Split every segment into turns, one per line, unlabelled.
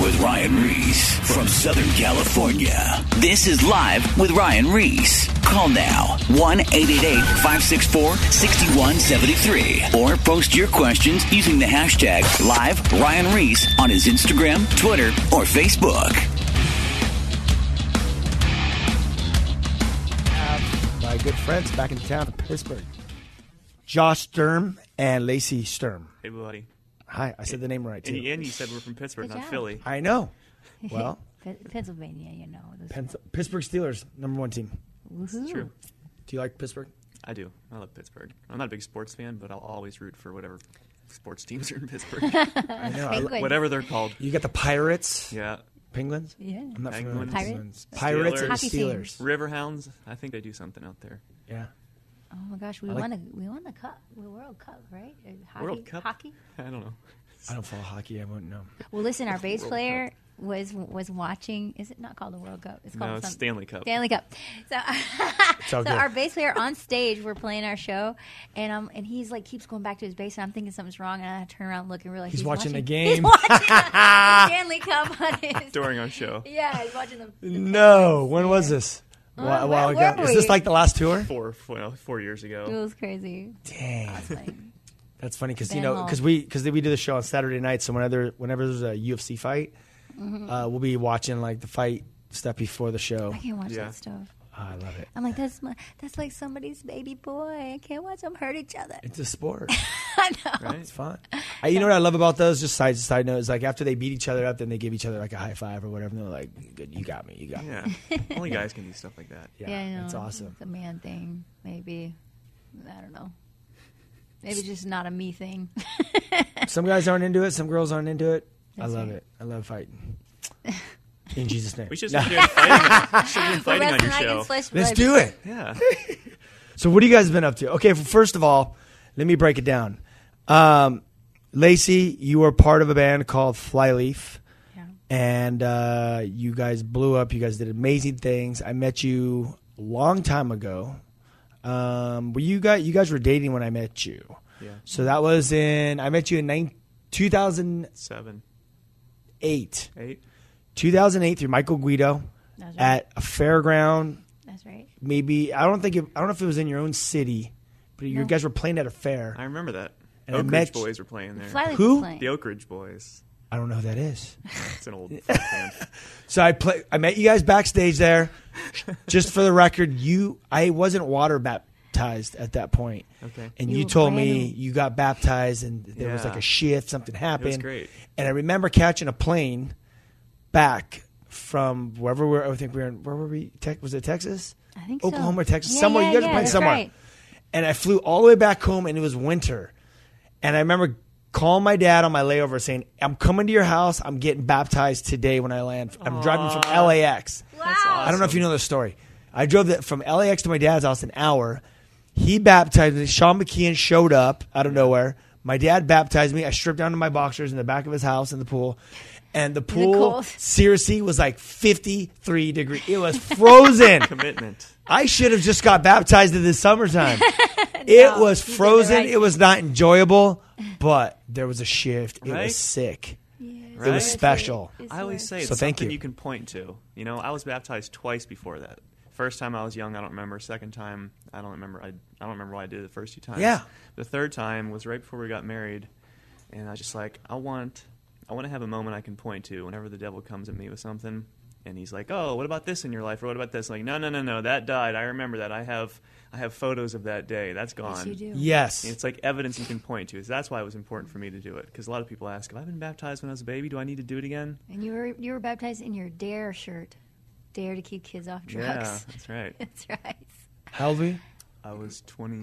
with Ryan Reese from Southern California. This is Live with Ryan Reese. Call now 1-888-564-6173 or post your questions using the hashtag Live Ryan Reese on his Instagram, Twitter, or Facebook.
My good friends back in town in Pittsburgh, Josh Sturm and Lacey Sturm.
Hey, buddy.
Hi, I said the name right, too.
And you said we're from Pittsburgh, not Philly.
I know. Well,
Pennsylvania, you know.
Pittsburgh Steelers, #1 team.
It's true.
Do you like Pittsburgh?
I do. I love Pittsburgh. I'm not a big sports fan, but I'll always root for whatever sports teams are in Pittsburgh.
I know.
Whatever they're called.
You got the Pirates.
Yeah.
Penguins?
Yeah.
I'm not familiar with
Pirates?
Pirates and
Hockey
Steelers.
Riverhounds. I think they do something out there.
Yeah.
Oh my gosh, we won the cup, the World Cup, right? Hockey,
World Cup?
Hockey?
I don't know.
I don't follow hockey. I wouldn't know.
Well, listen, our bass
World
player was watching. Is it not called the World Cup? It's called
No, it's Stanley Cup.
Stanley Cup. So,
all good.
our bass player on stage, we're playing our show, and he's like keeps going back to his bass, and I'm thinking something's wrong, and I turn around and look and realize
He's watching the
He's
game.
watching the Stanley Cup on his
During our show.
Yeah, he's watching the
No. When was this? A while
where
ago.
were
Is this
we?
like the last tour?
4 years
It
ago.
was crazy.
Dang.
I was like,
That's funny because
Ben Hall.
because we do the show on Saturday night. So whenever there's a UFC fight, we'll be watching like the fight stuff before the show.
I can't watch
Yeah.
that stuff.
Oh, I love it.
I'm like, that's like somebody's baby boy. I can't watch them hurt each other.
It's a sport.
I know.
Right?
It's fun. You know what I love about those? Just side note is like after they beat each other up, then they give each other like a high five or whatever. And they're like, "Good, you got me. You got me."
Yeah. Only guys can do stuff like that.
Yeah,
I know.
it's awesome.
It's a man thing, maybe. I don't know. Maybe just not a me thing.
Some guys aren't into it. Some girls aren't into it.
That's
I love
right.
it. I love fighting. In Jesus' name.
We should start doing fighting on your show.
Let's do it.
Yeah.
So what have you guys been up to? Okay, first of all, let me break it down. Lacey, you were part of a band called Flyleaf.
Yeah.
And you guys blew up. You guys did amazing things. I met you a long time ago. You guys were dating when I met you.
Yeah.
So that was I met you in 2008.
8.
2008 through Michael Guido
That's right.
at a fairground.
That's right.
Maybe I don't know if it was in your own city, but you guys were playing at a fair.
I remember that.
And I
Oak
met
Ridge Boys were playing there.
Flyleaf
Who?
was playing.
The Oak Ridge Boys.
I don't know who that is.
It's an old folk band.
So I met you guys backstage there. Just for the record, I wasn't water baptized at that point.
Okay.
And
You
you
were
told
brand
me
new.
you got baptized and there was
Yeah.
like a shift, something happened.
great.
And I remember catching a plane back from wherever I think we were in. Where were we? Was it Texas?
I think
Oklahoma or
so.
Texas?
Yeah,
Somewhere.
yeah,
You guys were
yeah,
playing
that's
somewhere.
right.
And I flew all the way back home and it was winter. And I remember calling my dad on my layover saying, I'm coming to your house. I'm getting baptized today when I land. I'm driving from LAX.
Wow.
I don't know if you know the story. I drove from LAX to my dad's house an hour. He baptized me. Sean McKeon showed up out of nowhere. My dad baptized me. I stripped down to my boxers in the back of his house in the pool. And the pool,
cold?
seriously, was like 53 degrees. It was frozen.
Commitment.
I should have just got baptized in the summertime. It was
you did the
frozen.
right
It was not enjoyable, but there was a shift. It
Right?
was sick. It
Right?
was special.
I always say it's
So thank
something
you.
you can point to. You know, I was baptized twice before that. First time I was young, I don't remember. Second time, I don't remember. I don't remember what I did the first 2 times.
Yeah.
The third time was right before we got married, and I was just like, I want to have a moment I can point to whenever the devil comes at me with something, and he's like, "Oh, what about this in your life? Or what about this?" I'm like, no, that died. I remember that. I have photos of that day. That's gone.
Yes, you do.
Yes.
And it's like evidence you can point to. So that's why it was important for me to do it. Because a lot of people ask, "Have I been baptized when I was a baby? Do I need to do it again?"
And you were baptized in your DARE shirt. Dare to keep kids off drugs.
Yeah, that's right.
That's right.
How old were you?
I was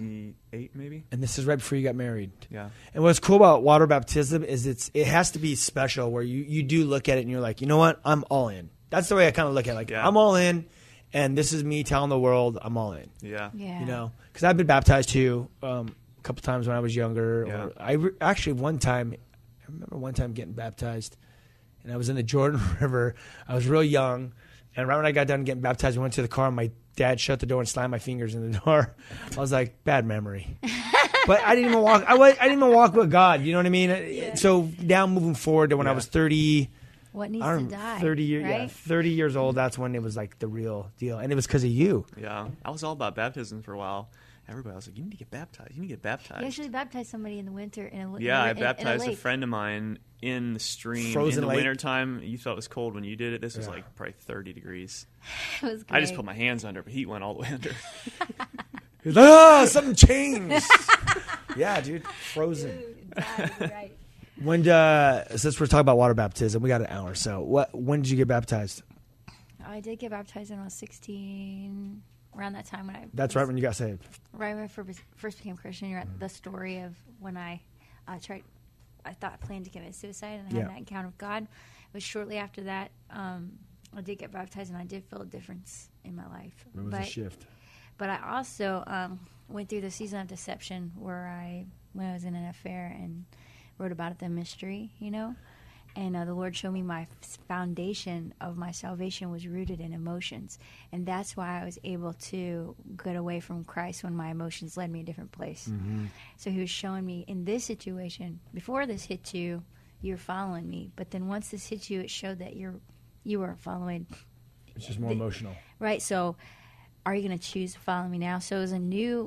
28, maybe.
And this is right before you got married.
Yeah.
And what's cool about water baptism is it has to be special where you do look at it and you're like, you know what? I'm all in. That's the way I kind of look at it. Like,
Yeah.
I'm all in, and this is me telling the world I'm all in.
Yeah.
Yeah.
You know? Because I've been baptized too a couple times when I was younger.
Yeah.
Or actually one time, I remember one time getting baptized, and I was in the Jordan River. I was real young, and right when I got done getting baptized, we went to the car, and my dad shut the door and slammed my fingers in the door. I was like, bad memory. But I didn't even walk. I didn't even walk with God. You know what I mean?
Yeah.
So now moving forward to when I
Yeah.
was 30,
What needs
I
to
remember
die?
30 years,
right?
yeah, 30 years old. That's when it was like the real deal, and it was because of you.
Yeah, I was all about baptism for a while. Everybody was like, "You need to get baptized. You need to get baptized."
You actually baptized somebody in the winter
I
in
baptized
a
a
lake.
friend of mine in the stream
Frozen
in the
lake.
wintertime. You thought it was cold when you did it. This was
Yeah.
like probably 30 degrees.
It was great.
I just put my hands under, but heat went all the way under.
He's like, something changed. Yeah, dude, frozen.
Right.
When since we're talking about water baptism, we got an hour. So when did you get baptized?
I did get baptized when I was 16. Around that time when I
That's right when you got saved.
right when I first became Christian. You're at the story of when I planned to commit suicide and I had
Yeah.
that encounter with God. It was shortly after that I did get baptized and I did feel a difference in my life.
It was a shift.
But I also went through the season of deception when I was in an affair and wrote about it, the mystery, And the Lord showed me my foundation of my salvation was rooted in emotions. And that's why I was able to get away from Christ when my emotions led me a different place.
Mm-hmm.
So he was showing me in this situation, before this hit you, you're following me. But then once this hit you, it showed that you weren't following.
It's just more emotional.
Right. So are you going to choose to follow me now? So it was a new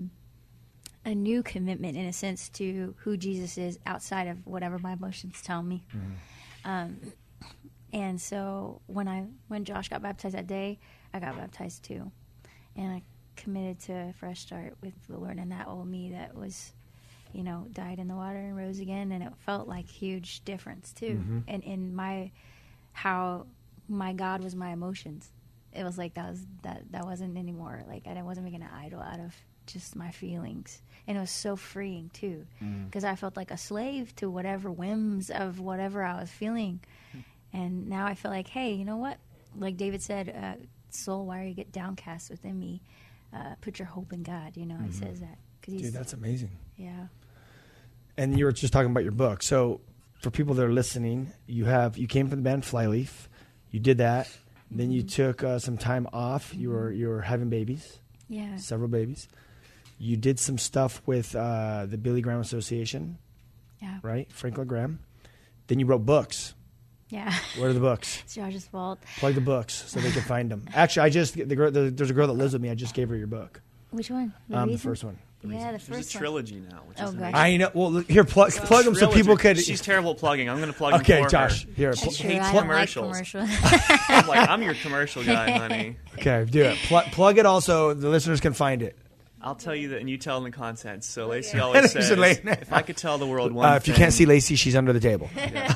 commitment, in a sense, to who Jesus is outside of whatever my emotions tell me.
Mm-hmm.
And so when Josh got baptized that day, I got baptized too. And I committed to a fresh start with the Lord. And that old me that was, died in the water and rose again. And it felt like a huge difference too.
Mm-hmm.
And in how my God was my emotions. It was like that wasn't anymore. Like I wasn't making an idol out of just my feelings. And it was so freeing too, because I felt like a slave to whatever whims of whatever I was feeling. And now I feel like, hey, you know what? Like David said, soul, why are you get downcast within me? Put your hope in God. He says that. 'Cause
Dude, that's amazing.
yeah.
And you were just talking about your book. So for people that are listening, you came from the band Flyleaf. You did that. Then you took some time off. You were having babies.
Yeah.
Several babies. You did some stuff with the Billy Graham Association,
Yeah.
right? Franklin Graham. Then you wrote books.
Yeah.
What are the books?
It's Josh's fault.
Plug the books so they can find them. Actually, there's a girl that lives with me. I just gave her your book.
Which one?
The first one.
Yeah, the
There's
first
a
one.
trilogy now, which
Oh,
is
gosh.
amazing.
I know. Well, here, plug them so people could.
She's terrible at plugging. I'm going to plug them
Okay,
for
Josh.
her.
Here,
She
That's true.
hates
I don't like
commercials.
commercials.
I'm like, I'm your commercial guy, honey.
okay, do it. Plug it all so the listeners can find it.
I'll tell you that, and you tell them the contents. So Lacey always says, if I could tell the world one
If you
thing-
can't see Lacey, she's under the table.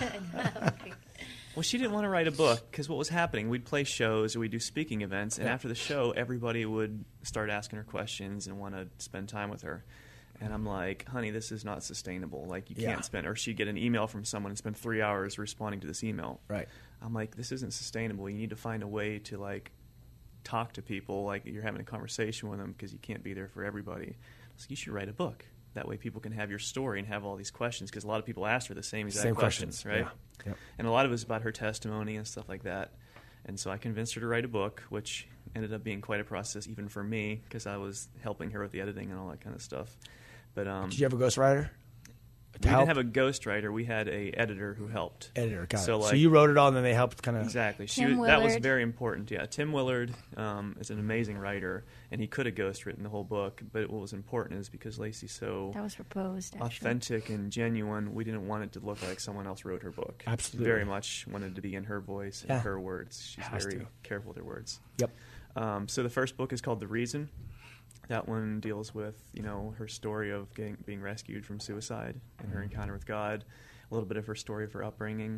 Well, she didn't want to write a book because what was happening, we'd play shows or we'd do speaking events, and after the show, everybody would start asking her questions and want to spend time with her. And I'm like, honey, this is not sustainable. Like, you
Yeah.
can't spend, or she'd get an email from someone and spend 3 hours responding to this email.
Right.
I'm like, this isn't sustainable. You need to find a way to, like, talk to people like you're having a conversation with them because you can't be there for everybody. So you should write a book. That way people can have your story and have all these questions because a lot of people asked her the same exact
Same
questions, right?
Yeah. Yep.
And a lot of it was about her testimony and stuff like that. And so I convinced her to write a book, which ended up being quite a process even for me because I was helping her with the editing and all that kind of stuff. But
Did you have a ghostwriter?
we didn't have a ghostwriter. We had a editor who helped.
Editor, got
So,
it.
like-
So you wrote it all, and then they helped kind of.
Exactly.
Tim
That was
Willard.
very important. Yeah, Tim Willard is an amazing writer, and he could have ghostwritten the whole book. But what was important is because Lacey's so
That was proposed, actually.
authentic and genuine, we didn't want it to look like someone else wrote her book.
Absolutely.
Very much wanted to be in her voice and
Yeah.
her words. She's
Has
very
to.
careful with her words.
Yep.
So the first book is called The Reason. That one deals with, her story of being rescued from suicide and her encounter with God, a little bit of her story of her upbringing.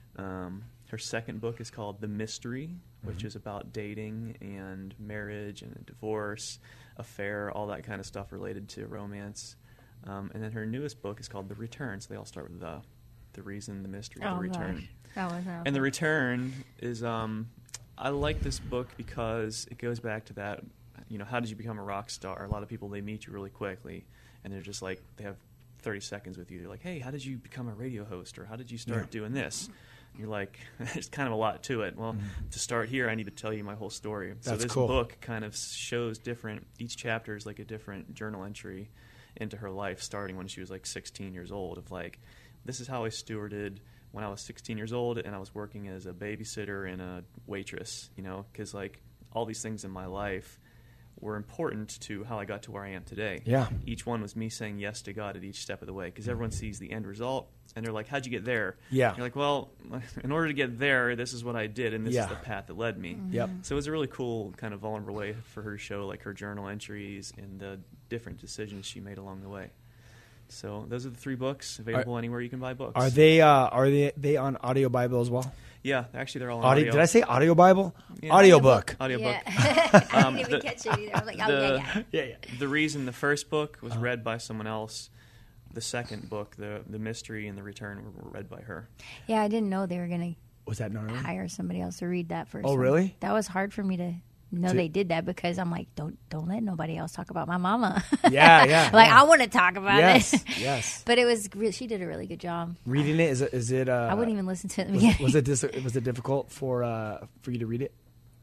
Her second book is called The Mystery, which is about dating and marriage and divorce, affair, all that kind of stuff related to romance. And then her newest book is called The Return. So they all start with the Reason, The Mystery, The Return.
Gosh. That was awesome.
And The Return is, I like this book because it goes back to that, how did you become a rock star? A lot of people, they meet you really quickly, and they're just like, they have 30 seconds with you. They're like, hey, how did you become a radio host? Or how did you start doing this? And you're like, there's kind of a lot to it. Well, to start here, I need to tell you my whole story. So
That's
this
cool.
book kind of shows each chapter is like a different journal entry into her life, starting when she was like 16 years old, of like, this is how I stewarded when I was 16 years old and I was working as a babysitter and a waitress, you know, because like all these things in my life were important to how I got to where I am today.
Yeah.
Each one was me saying yes to God at each step of the way, because everyone sees the end result and they're like, how'd you get there?
Yeah.
You're like, well, in order to get there, this is what I did and this
Yeah.
is the path that led me.
Yep.
So it was a really cool kind of vulnerable way for her to show like her journal entries and the different decisions she made along the way. So those are the 3 books available anywhere you can buy books.
Are they on Audio Bible as well?
Yeah, actually they're all on audio.
Did I say Audio Bible?
Yeah.
Audiobook.
Audiobook.
Yeah. I didn't even catch it either. I was like, oh, yeah.
Yeah.
The reason the first book was read by someone else, the second book, the mystery and the return, were read by her.
Yeah, I didn't know they were going
Was that not
to
right?
hire somebody else to read that first.
Oh,
one.
really?
That was hard for me to know they did that, because I'm like, don't let nobody else talk about my mama.
Yeah, yeah.
Like,
yeah.
I want to talk about
Yes,
it.
yes.
But it was she did a really good job.
Reading it, is it?
I wouldn't even listen to it.
Was it difficult for you to read it?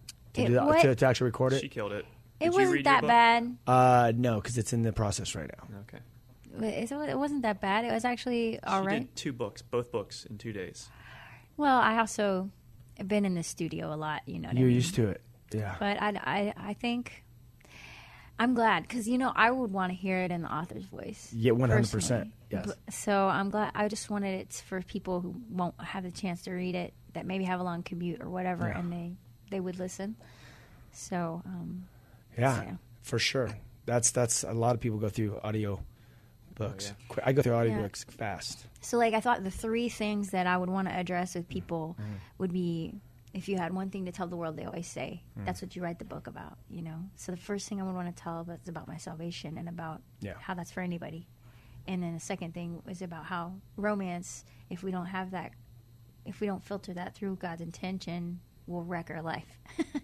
To actually record
She
it?
killed it.
It
Did you
wasn't
read your
that
book?
bad.
No, because it's in the process right now.
Okay.
It wasn't that bad. It was actually all
She
right.
did 2 books, both books in 2 days.
Well, I also have been in the studio a lot. You know what I
You're
mean?
used to it. Yeah.
But I think I'm glad, because I would want to hear it in the author's voice.
Yeah, 100%.
personally.
Yes.
So I'm glad. I just wanted it for people who won't have the chance to read it, that maybe have a long commute or whatever,
Yeah.
and they would listen. So
Yeah,
so.
for sure. That's a lot of people go through audio books.
Oh,
I go through audio
Yeah.
books fast.
So, like, I thought the 3 things that I would want to address with people would be, if you had one thing to tell the world, they always say, that's what you write the book about, you know? So the first thing I would want to tell is about my salvation and about how that's for anybody. And then the second thing is about how romance, if we don't have that, if we don't filter that through God's intention, will wreck our life.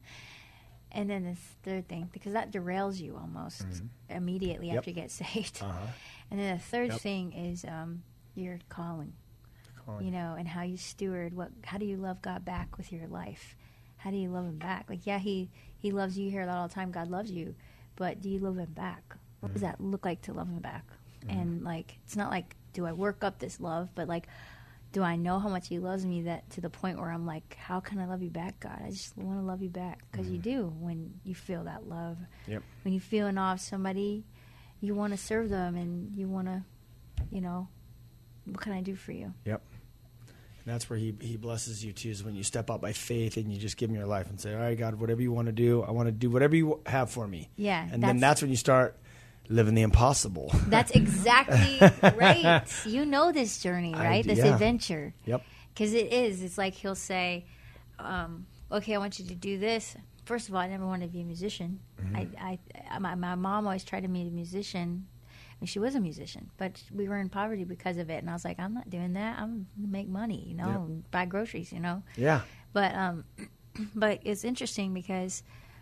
And then this third thing, because that derails you almost immediately after you get saved. And then the third thing is your calling, you know, and how you steward. How do you love God back with your life? How do you love Him back? Like, yeah, He loves you. You hear that all the time. God loves you, but do you love Him back? What does that look like to love Him back? And like, it's not like, do I work up this love, but like, do I know how much He loves me, that to the point where I'm like, how can I love you back, God? I just want to love you back, because you do when you feel that love.
Yep.
When you feel in awe of somebody, you want to serve them, and you want to, you know, what can I do for you?
Yep. And that's where he blesses you too, is when you step out by faith and you just give Him your life and say, all right, God, whatever you want to do, I want to do whatever you have for me.
Yeah.
And then that's when you start living the impossible.
That's exactly right. You know this journey, right? This adventure.
Yep.
Because it is. It's like He'll say, okay, I want you to do this. First of all, I never wanted to be a musician. My mom always tried to be a musician. I mean, she was a musician, but we were in poverty because of it. And I was like, I'm not doing that. I'm going to make money, you know, and buy groceries, you know.
Yeah.
But it's interesting because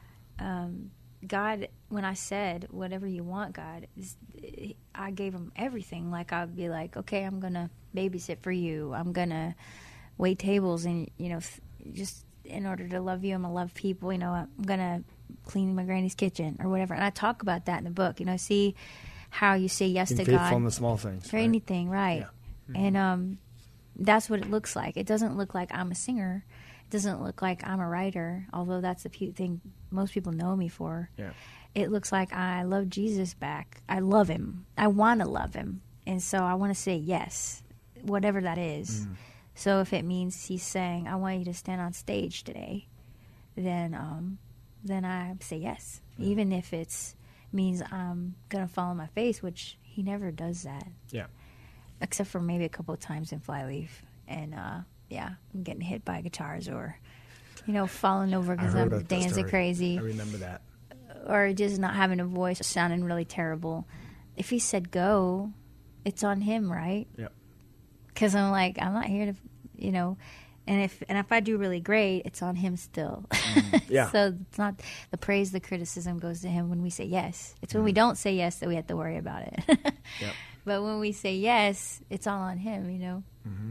God, when I said, whatever you want, God, I gave Him everything. Like, I'd be like, okay, I'm going to babysit for you. I'm going to wait tables and, you know, just in order to love you, I'm going to love people. You know, I'm going to clean my granny's kitchen or whatever. And I talk about that in the book, you know, see how you say yes to
faithful
God.
in the small things.
For anything, right.
Yeah.
And that's what it looks like. It doesn't look like I'm a singer. It doesn't look like I'm a writer, although that's the thing most people know me for.
Yeah.
It looks like I love Jesus back. I love Him. I want to love Him. And so I want to say yes, whatever that is. So if it means He's saying, I want you to stand on stage today, then I say yes. Even if it means I'm going to fall on my face, which He never does that.
Yeah.
Except for maybe a couple of times in Flyleaf. And, I'm getting hit by guitars or, you know, falling over because I'm dancing crazy.
I remember that.
Or just not having a voice, sounding really terrible. If He said go, it's on Him, right?
Yep.
Because I'm like, I'm not here to, you know, and if I do really great, it's on Him still.
Yeah.
So it's not the praise, the criticism goes to Him when we say yes. It's when we don't say yes that we have to worry about it.
Yep.
But when we say yes, it's all on Him, you know.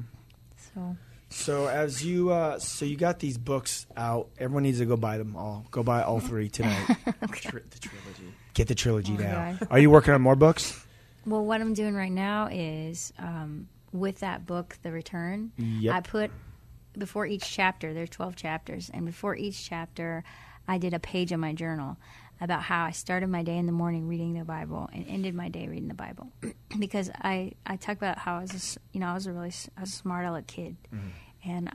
So as you you got these books out, everyone needs to go buy them all. Go buy all 3 tonight.
The trilogy.
Get the trilogy
Oh,
now.
God.
Are you working on more books?
Well, what I'm doing right now is with that book, The Return,
Yep.
I put before each chapter, there's 12 chapters, and before each chapter, I did a page in my journal about how I started my day in the morning reading the Bible and ended my day reading the Bible. Because I talk about how I was a smart aleck kid. And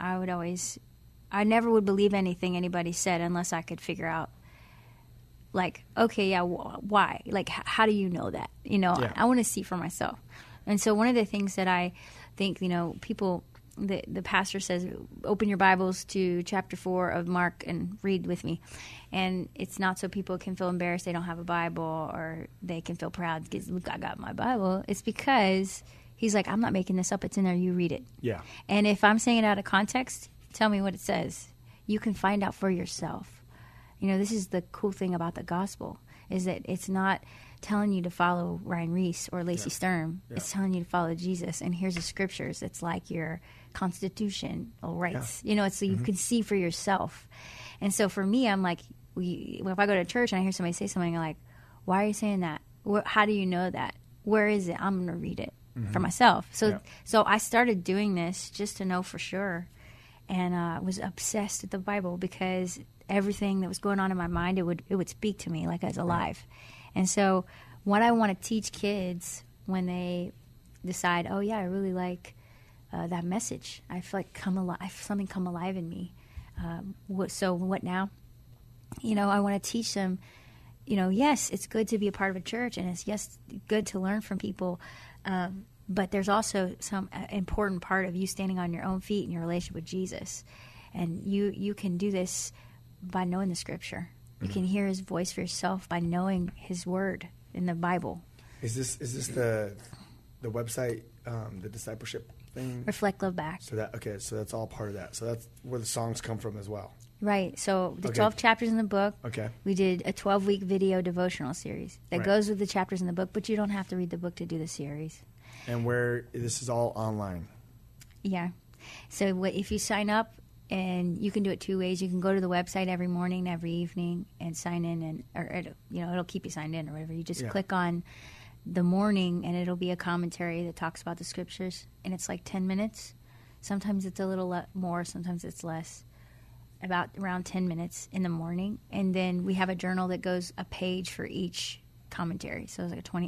I never would believe anything anybody said unless I could figure out, like, okay, yeah, why? Like, how do you know that?
Yeah.
I want to see for myself. And so one of the things that I think, people, the pastor says, open your Bibles to chapter 4 of Mark and read with me. And it's not so people can feel embarrassed they don't have a Bible, or they can feel proud because, look, I got my Bible. It's because he's like, I'm not making this up. It's in there. You read it.
Yeah.
And if I'm saying it out of context, tell me what it says. You can find out for yourself. This is the cool thing about the gospel, is that it's not telling you to follow Ryan Reese or Lacey Sturm.
Yeah.
It's telling you to follow Jesus. And here's the scriptures. It's like your constitutional rights. It's so you can see for yourself. And so for me, I'm like, if I go to church and I hear somebody say something, I'm like, why are you saying that? How do you know that? Where is it? I'm going to read it for myself. So I started doing this just to know for sure. And was obsessed with the Bible because everything that was going on in my mind, it would speak to me like I was alive. And so what I want to teach kids when they decide, oh, yeah, I really like that message. I feel like something come alive in me. So what now? I want to teach them, yes, it's good to be a part of a church, and it's good to learn from people. But there's also some important part of you standing on your own feet in your relationship with Jesus. And you can do this by knowing the scripture. You can hear his voice for yourself by knowing his word in the Bible.
Is this the website, the discipleship thing?
Reflect, Love, Back.
So that's all part of that. So that's where the songs come from as well.
Right. So the 12 chapters in the book.
Okay.
We did a 12-week video devotional series that goes with the chapters in the book, but you don't have to read the book to do the series.
And this is all online.
Yeah. So if you sign up, and you can do it 2 ways. You can go to the website every morning, every evening, and sign in, it'll keep you signed in or whatever. You just click on the morning, and it'll be a commentary that talks about the scriptures, and it's like 10 minutes. Sometimes it's a little more, sometimes it's less. Around 10 minutes in the morning, and then we have a journal that goes a page for each commentary. So it's like a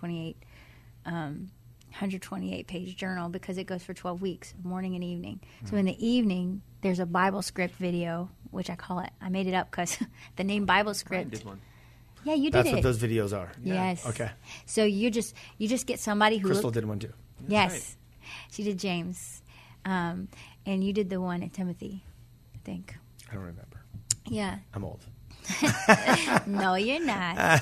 128 page journal because it goes for 12 weeks, morning and evening. So in the evening, there's a Bible script video, which I call it. I made it up because the name Bible script.
I did one.
Yeah, you did
That's
it.
what those videos are.
Yes.
Okay.
So you just get somebody who
Crystal did one too.
Yes,
right.
She did James, and you did the one at Timothy, I think.
I don't remember.
Yeah.
I'm old.
No, you're not.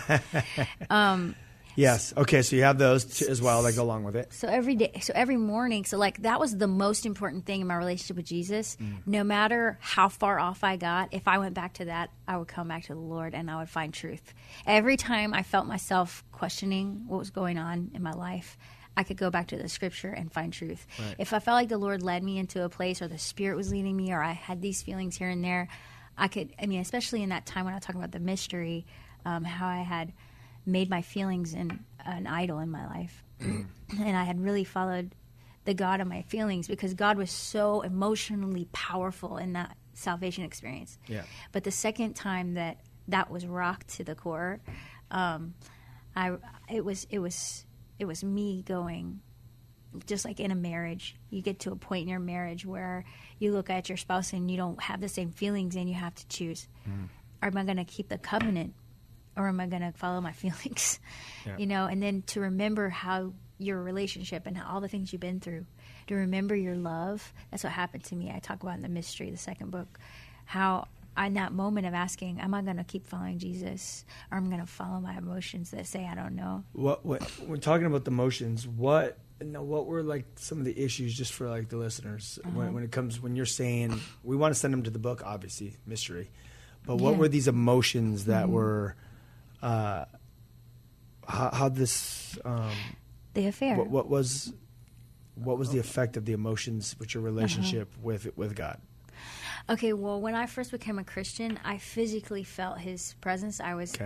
Yes. Okay. So you have those as well that go along with it.
So every morning, that was the most important thing in my relationship with Jesus. No matter how far off I got, if I went back to that, I would come back to the Lord and I would find truth. Every time I felt myself questioning what was going on in my life, I could go back to the scripture and find truth.
Right.
If I felt like the Lord led me into a place or the Spirit was leading me or I had these feelings here and there, especially in that time when I was talking about the mystery, how I had made my feelings an idol in my life. And I had really followed the God of my feelings because God was so emotionally powerful in that salvation experience.
Yeah.
But the second time that was rocked to the core, it was me going, just like in a marriage, you get to a point in your marriage where you look at your spouse and you don't have the same feelings and you have to choose. Am I going to keep the covenant or am I going to follow my feelings?
Yeah.
And then to remember how your relationship and all the things you've been through, to remember your love. That's what happened to me. I talk about in The Mystery, the second book, how in that moment of asking, am I going to keep following Jesus or am I going to follow my emotions that say I don't know?
What we're talking about the emotions, what were like some of the issues just for like the listeners when you're saying we want to send them to the book, obviously Mystery, but what were these emotions that were how this
the affair.
What was the effect of the emotions with your relationship with God?
Okay, well, when I first became a Christian, I physically felt His presence. I was,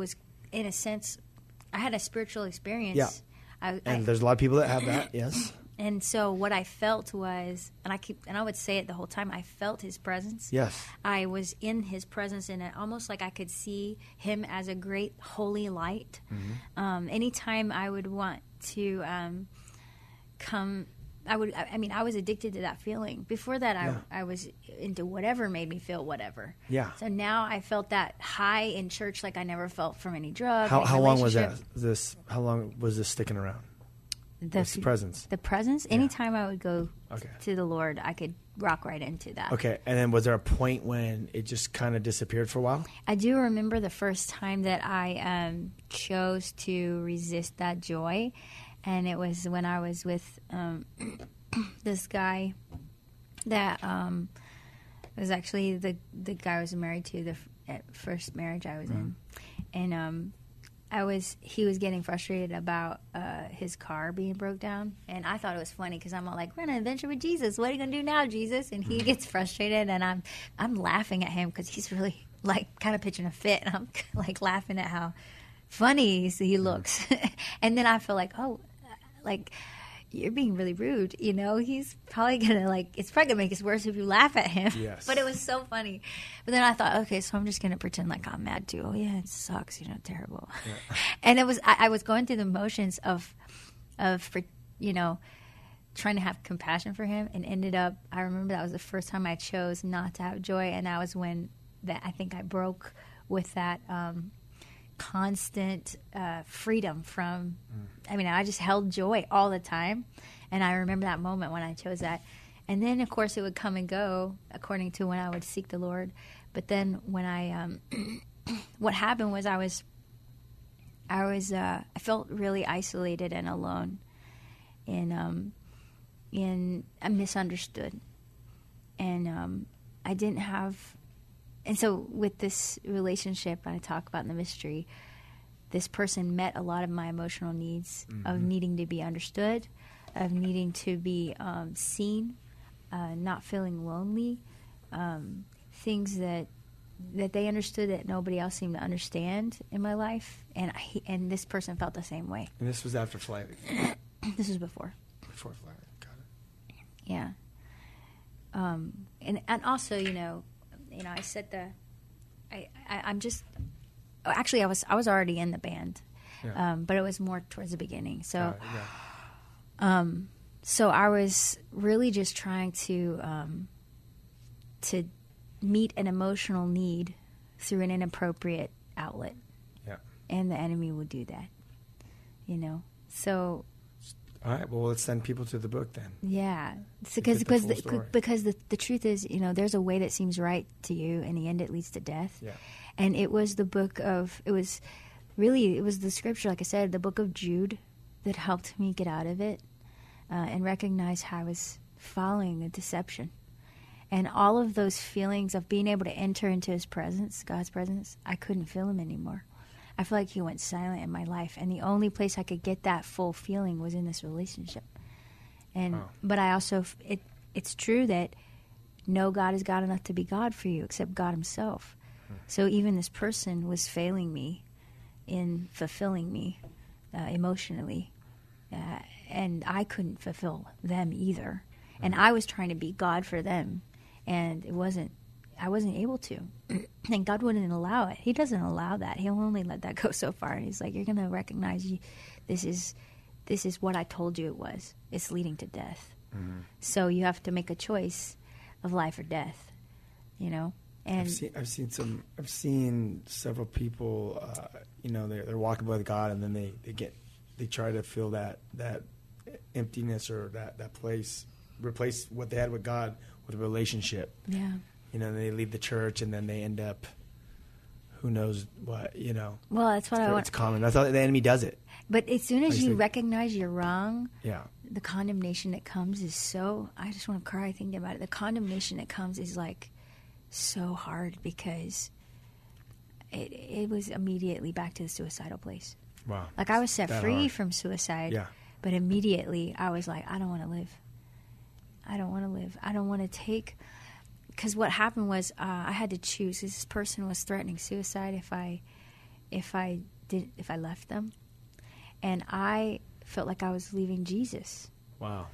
in a sense, I had a spiritual experience.
Yeah. And there's a lot of people that have that, yes.
And so what I felt was, and I would say it the whole time, I felt his presence.
Yes.
I was in his presence, and it almost like I could see him as a great holy light. Anytime I would want to come, I was addicted to that feeling. Before that, I was into whatever made me feel whatever.
Yeah.
So now I felt that high in church like I never felt from any drug.
How long was that? How long was this sticking around? This presence.
The presence. Anytime I would go
Okay.
to the Lord, I could rock right into that.
Okay. And then was there a point when it just kind of disappeared for a while?
I do remember the first time that I chose to resist that joy, and it was when I was with this guy that was actually the guy I was married to, the first marriage I was in, and he was getting frustrated about his car being broke down, and I thought it was funny because I'm all like, we're on an adventure with Jesus. What are you gonna do now, Jesus? And he gets frustrated, and I'm laughing at him because he's really like kind of pitching a fit, and I'm like laughing at how funny he looks. And then I feel like, oh, like, you're being really rude, you know? He's probably gonna it's probably gonna make it worse if you laugh at him.
Yes.
But it was so funny. But then I thought, okay, so I'm just gonna pretend like I'm mad too. Oh yeah, it sucks, terrible. Yeah. And it was I was going through the motions of trying to have compassion for him, and ended up, I remember that was the first time I chose not to have joy, and that was when I think I broke with that constant freedom from, I just held joy all the time, and I remember that moment when I chose that. And then of course it would come and go according to when I would seek the Lord. But then when I what happened was I felt really isolated and alone, and I'm misunderstood, and I didn't have. And so with this relationship I talk about in the mystery, this person met a lot of my emotional needs of needing to be understood, of needing to be seen, not feeling lonely, things that they understood that nobody else seemed to understand in my life. And this person felt the same way.
And this was after Flight.
This was before.
Before Flight, got it.
Yeah. And also, I said I'm just, actually I was already in the band, but it was more towards the beginning. So, so I was really just trying to meet an emotional need through an inappropriate outlet.
Yeah.
And the enemy would do that, So.
All right. Well, let's send people to the book then.
Yeah, because the truth is, there's a way that seems right to you, in the end it leads to death.
Yeah.
And it was the scripture, like I said, the book of Jude, that helped me get out of it and recognize how I was following a deception, and all of those feelings of being able to enter into His presence, God's presence, I couldn't feel Him anymore. I feel like He went silent in my life, and the only place I could get that full feeling was in this relationship. And but I also, it's true that no God is God enough to be God for you except God Himself. So even this person was failing me in fulfilling me emotionally, and I couldn't fulfill them either. And I was trying to be God for them, and I wasn't able to. And God wouldn't allow it. He doesn't allow that. He'll only let that go so far. He's like, you're going to recognize this is what I told you it was. It's leading to death. Mm-hmm. So you have to make a choice of life or death, And
I've seen several people, they're walking with God, and then they try to fill that emptiness or that place, replace what they had with God with a relationship.
Yeah.
They leave the church, and then they end up, who knows what,
Well, that's what I want.
It's common. That's how the enemy does it.
But as soon as you recognize you're wrong,
the
condemnation that comes is so, I just want to cry thinking about it. The condemnation that comes is like so hard, because it was immediately back to the suicidal place.
Wow.
Like I was set free from suicide, but immediately I was like, I don't want to live. I don't want to live. I don't want to take... Because what happened was I had to choose. This person was threatening suicide if I left them, and I felt like I was leaving Jesus.
Wow.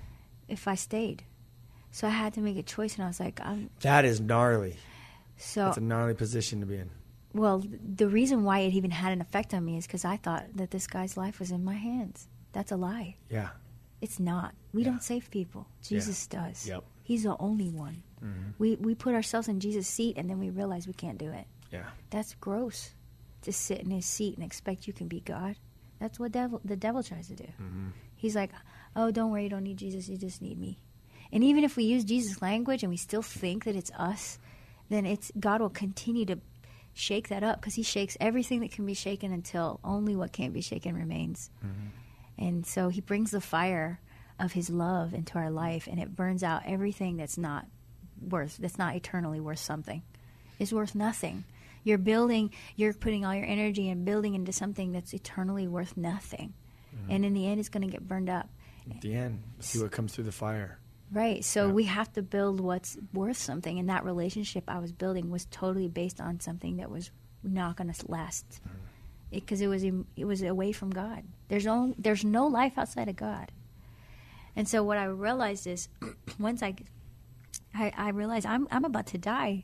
if I stayed. So I had to make a choice, and I was like,
That is gnarly.
so
That's a gnarly position to be in.
well, the reason why it even had an effect on me is because I thought that this guy's life was in my hands. That's a lie.
Yeah.
It's not. We don't save people. Jesus does.
Yep.
He's the only one. We put ourselves in Jesus' seat, and then we realize we can't do it.
Yeah.
That's gross. To sit in his seat and expect you can be God. That's what the devil tries to do. He's like, oh, don't worry, you don't need Jesus, you just need me. And even if we use Jesus' language and we still think that it's us, then God will continue to shake that up, because he shakes everything that can be shaken until only what can't be shaken remains. And so he brings the fire of his love into our life, and it burns out everything that's not eternally worth something. It's worth nothing. You're putting all your energy and building into something that's eternally worth nothing. And in the end, it's going to get burned up.
At the end, see what comes through the fire.
Right. So we have to build what's worth something. And that relationship I was building was totally based on something that was not going to last. Because it was away from God. There's no life outside of God. And so what I realized is, once I realized I'm about to die.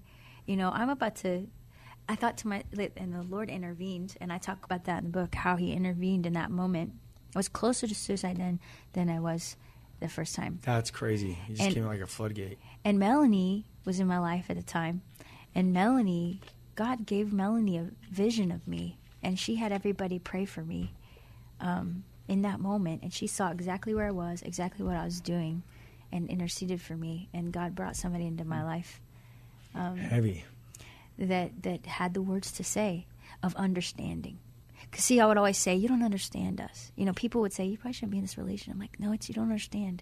I thought to and the Lord intervened, and I talk about that in the book, how he intervened in that moment. I was closer to suicide than I was the first time.
That's crazy. He just came like a floodgate.
And Melanie was in my life at the time. And God gave Melanie a vision of me. And she had everybody pray for me in that moment. And she saw exactly where I was, exactly what I was doing, and interceded for me. And God brought somebody into my life.
Heavy.
That had the words to say of understanding. Because, see, I would always say, you don't understand us. People would say, you probably shouldn't be in this relationship. I'm like, no, you don't understand.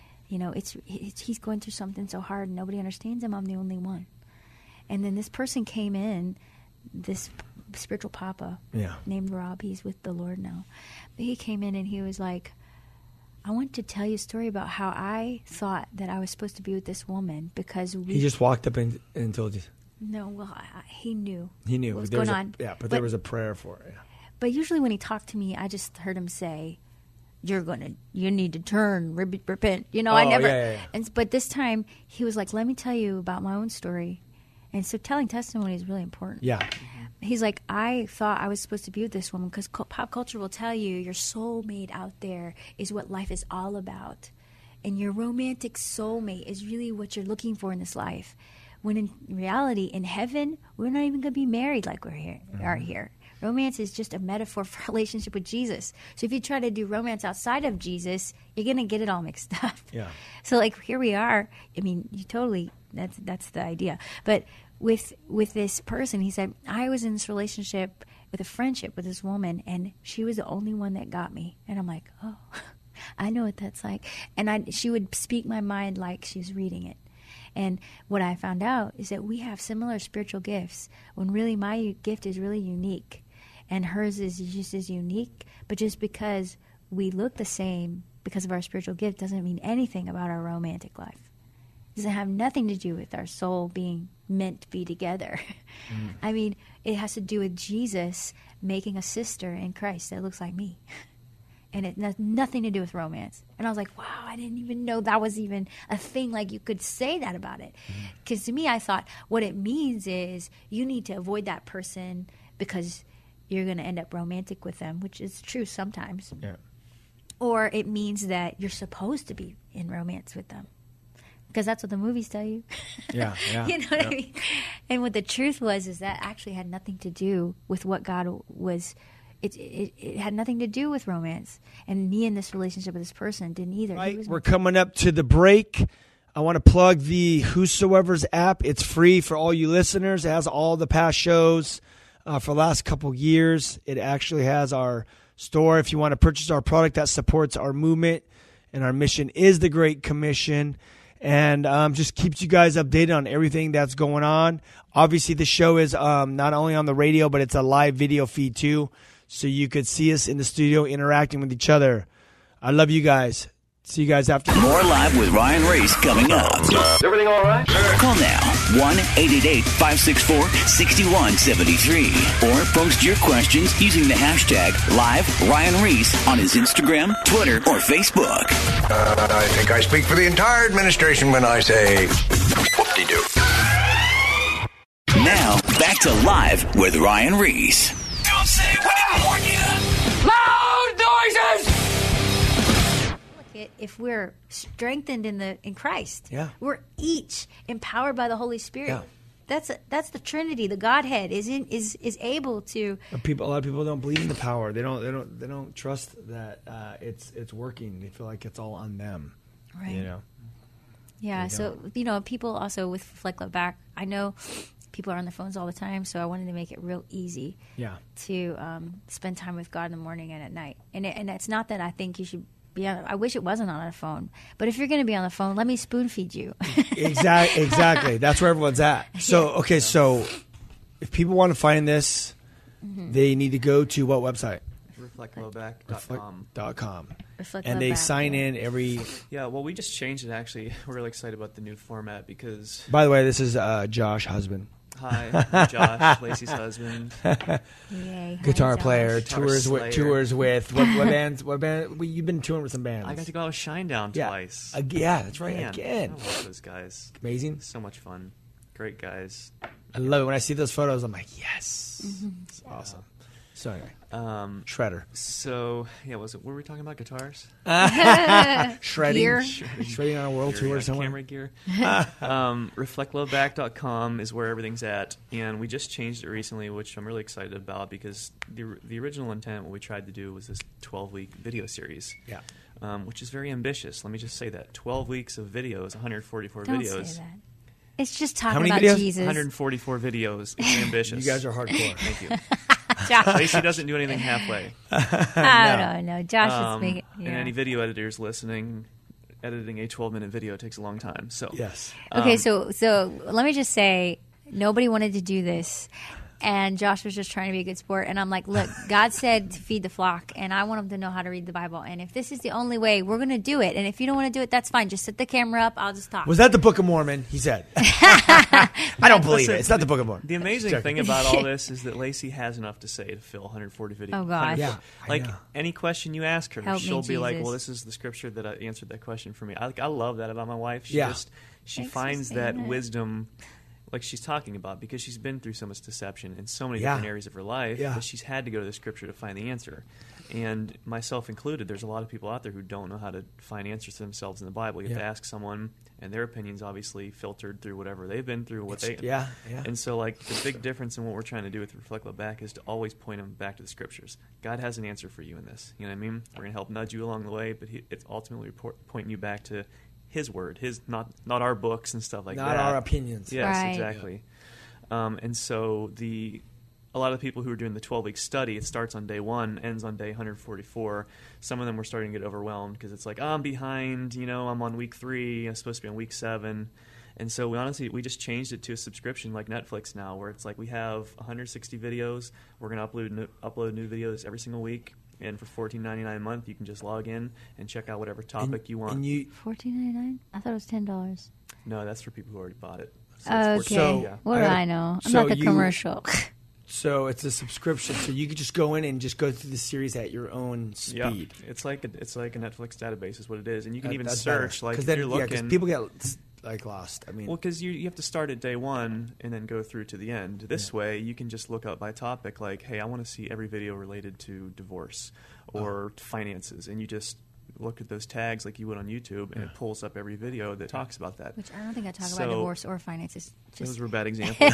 He's going through something so hard and nobody understands him. I'm the only one. And then this person came in, this spiritual papa named Rob. He's with the Lord now. But he came in and he was like, I want to tell you a story about how I thought that I was supposed to be with this woman because
He just walked up and told you.
No, well, he knew.
He knew
what was going on.
But there was a prayer for it. Yeah.
But usually when he talked to me, I just heard him say, you need to turn, repent. I never.
Yeah.
But this time he was like, let me tell you about my own story. And so telling testimony is really important.
Yeah.
He's like, I thought I was supposed to be with this woman because pop culture will tell you your soulmate out there is what life is all about. And your romantic soulmate is really what you're looking for in this life. When in reality, in heaven, we're not even going to be married like we are here. Romance is just a metaphor for relationship with Jesus. So if you try to do romance outside of Jesus, you're going to get it all mixed up.
Yeah.
So here we are. I mean, that's the idea. But with this person, he said, I was in this relationship with a friendship with this woman, and she was the only one that got me. And I'm like, oh, I know what that's like. And she would speak my mind like she was reading it. And what I found out is that we have similar spiritual gifts, when really my gift is really unique and hers is just as unique. But just because we look the same because of our spiritual gift doesn't mean anything about our romantic life. It doesn't have nothing to do with our soul being meant to be together. I mean, it has to do with Jesus making a sister in Christ that looks like me. And it has nothing to do with romance. And I was like, wow, I didn't even know that was even a thing. Like, you could say that about it. Because to me, I thought what it means is you need to avoid that person because you're going to end up romantic with them, which is true sometimes.
Yeah.
Or it means that you're supposed to be in romance with them. Because that's what the movies tell you.
Yeah.
You know what I mean? And what the truth was is that actually had nothing to do with what God was. It had nothing to do with romance. And me in this relationship with this person didn't either.
Right. We're coming up to the break. I want to plug the Whosoever's app. It's free for all you listeners. It has all the past shows for the last couple years. It actually has our store. If you want to purchase our product that supports our movement, and our mission is the Great Commission. And just keeps you guys updated on everything that's going on. Obviously, the show is not only on the radio, but it's a live video feed too. So you could see us in the studio interacting with each other. I love you guys. See you guys after.
More Live with Ryan Reese coming up.
Is everything all right?
Call now 1-888-564-6173 or post your questions using the hashtag Live Ryan Reese on his Instagram, Twitter, or Facebook.
I think I speak for the entire administration when I say whoop-de-doo.
Now, back to Live with Ryan Reese. Don't say we didn't warn you. Loud noises!
If we're strengthened in Christ,
Yeah.
we're each empowered by the Holy Spirit.
Yeah.
That's the Trinity. The Godhead is able to.
A lot of people don't believe in the power. They don't trust that it's working. They feel like it's all on them.
Right.
You know.
Yeah. So people also with Reflect Love Back. I know people are on their phones all the time, so I wanted to make it real easy.
Yeah.
To spend time with God in the morning and at night. And it's not that I think you should. I wish it wasn't on a phone, but if you're going to be on the phone, let me spoon feed you.
Exactly. That's where everyone's at. So okay, so if people want to find this, they need to go to what website?
ReflectLowback.com.
Reflect
And
Love
they
Back,
sign
yeah.
in every.
Yeah, well, we just changed it, actually. We're really excited about the new format because...
By the way, this is Josh, husband,
Hi, I'm Josh, Lacey's husband.
Yay.
guitar
Hi,
player,
Josh.
Slayer.
tours with what bands? What band? You've been touring with some bands.
I got to go out with Shinedown
yeah.
twice.
Yeah, that's right.
Man,
Again,
I love those guys.
amazing.
So much fun. Great guys.
I love it when I see those photos. I'm like, yes, it's awesome. So anyway, Shredder,
So, yeah, what were we talking about? Guitars?
shredding,
Gear.
shredding on a world tour
Yeah,
somewhere.
camera gear. ReflectLoveback.com is where everything's at, and we just changed it recently, which I'm really excited about because the original intent, what we tried to do was this 12-week video series.
Yeah.
Which is very ambitious. Let me just say that 12 weeks of videos, 144
Don't
videos.
say that. It's just
How
talking
many
about
videos?
Jesus.
144 videos. It's ambitious.
You guys are hardcore.
Thank you.
Josh.
Lacey doesn't do anything halfway.
No. Josh is making.
And any video editors listening, editing a 12-minute video takes a long time. So
Yes.
Okay, so let me just say, nobody wanted to do this, and Josh was just trying to be a good sport. And I'm like, look, God said to feed the flock, and I want them to know how to read the Bible. And if this is the only way, we're going to do it. And if you don't want to do it, that's fine. Just set the camera up. I'll just talk.
Was that the Book of Mormon? He said. I don't believe
Listen,
it. It's not the Book of Mormon.
the amazing
Sorry.
thing about all this is that Lacey has enough to say to fill 140 videos.
Oh, gosh.
Yeah, I
Like
know.
any question you ask her,
Help me,
she'll be like,
Jesus.
"Well, this is the scripture that answered that question for me." I love that about my wife. She
Yeah.
she
Thanks for
finds
saying
that
that.
wisdom, like she's talking about, because she's been through so much deception in so many
Yeah.
different areas of her life
Yeah.
that she's had to go to the scripture to find the answer. And myself included, there's a lot of people out there who don't know how to find answers to themselves in the Bible. You have
Yeah.
to ask someone, and their opinion's obviously filtered through whatever they've been through.
Yeah.
And so, like, the big difference in what we're trying to do with Reflect Love Back is to always point them back to the scriptures. God has an answer for you in this. You know what I mean? We're going to help nudge you along the way, but it's ultimately pointing you back to His Word, not our books and stuff like
Not
that.
our opinions.
Yes,
Right.
exactly. And so a lot of the people who are doing the 12-week study, it starts on day 1, ends on day 144. Some of them were starting to get overwhelmed because it's like, oh, I'm behind, I'm on week 3, I'm supposed to be on week 7. And so we just changed it to a subscription like Netflix now, where it's like we have 160 videos. We're going to upload new videos every single week. And for $14.99 a month, you can just log in and check out whatever topic you want.
And you,
$14.99? I thought it was $10.
No, that's for people who already bought it. So
Okay.
it's
So-
What do I know? I'm
so
not the
you-
commercial.
so it's a subscription. So you could just go in and just go through the series at your own
Yeah,
speed.
it's like a Netflix database is what it is, and you can even
That's
search
better.
like if
then,
you're looking.
people get like lost. I mean,
Well, because you have to start at day 1 and then go through to the end. This way, you can just look up by topic, like, hey, I want to see every video related to divorce or finances, and you just look at those tags like you would on YouTube, and it pulls up every video that talks about that.
Which I don't think I talk
So-
about divorce or finances.
Those
Just
were bad examples.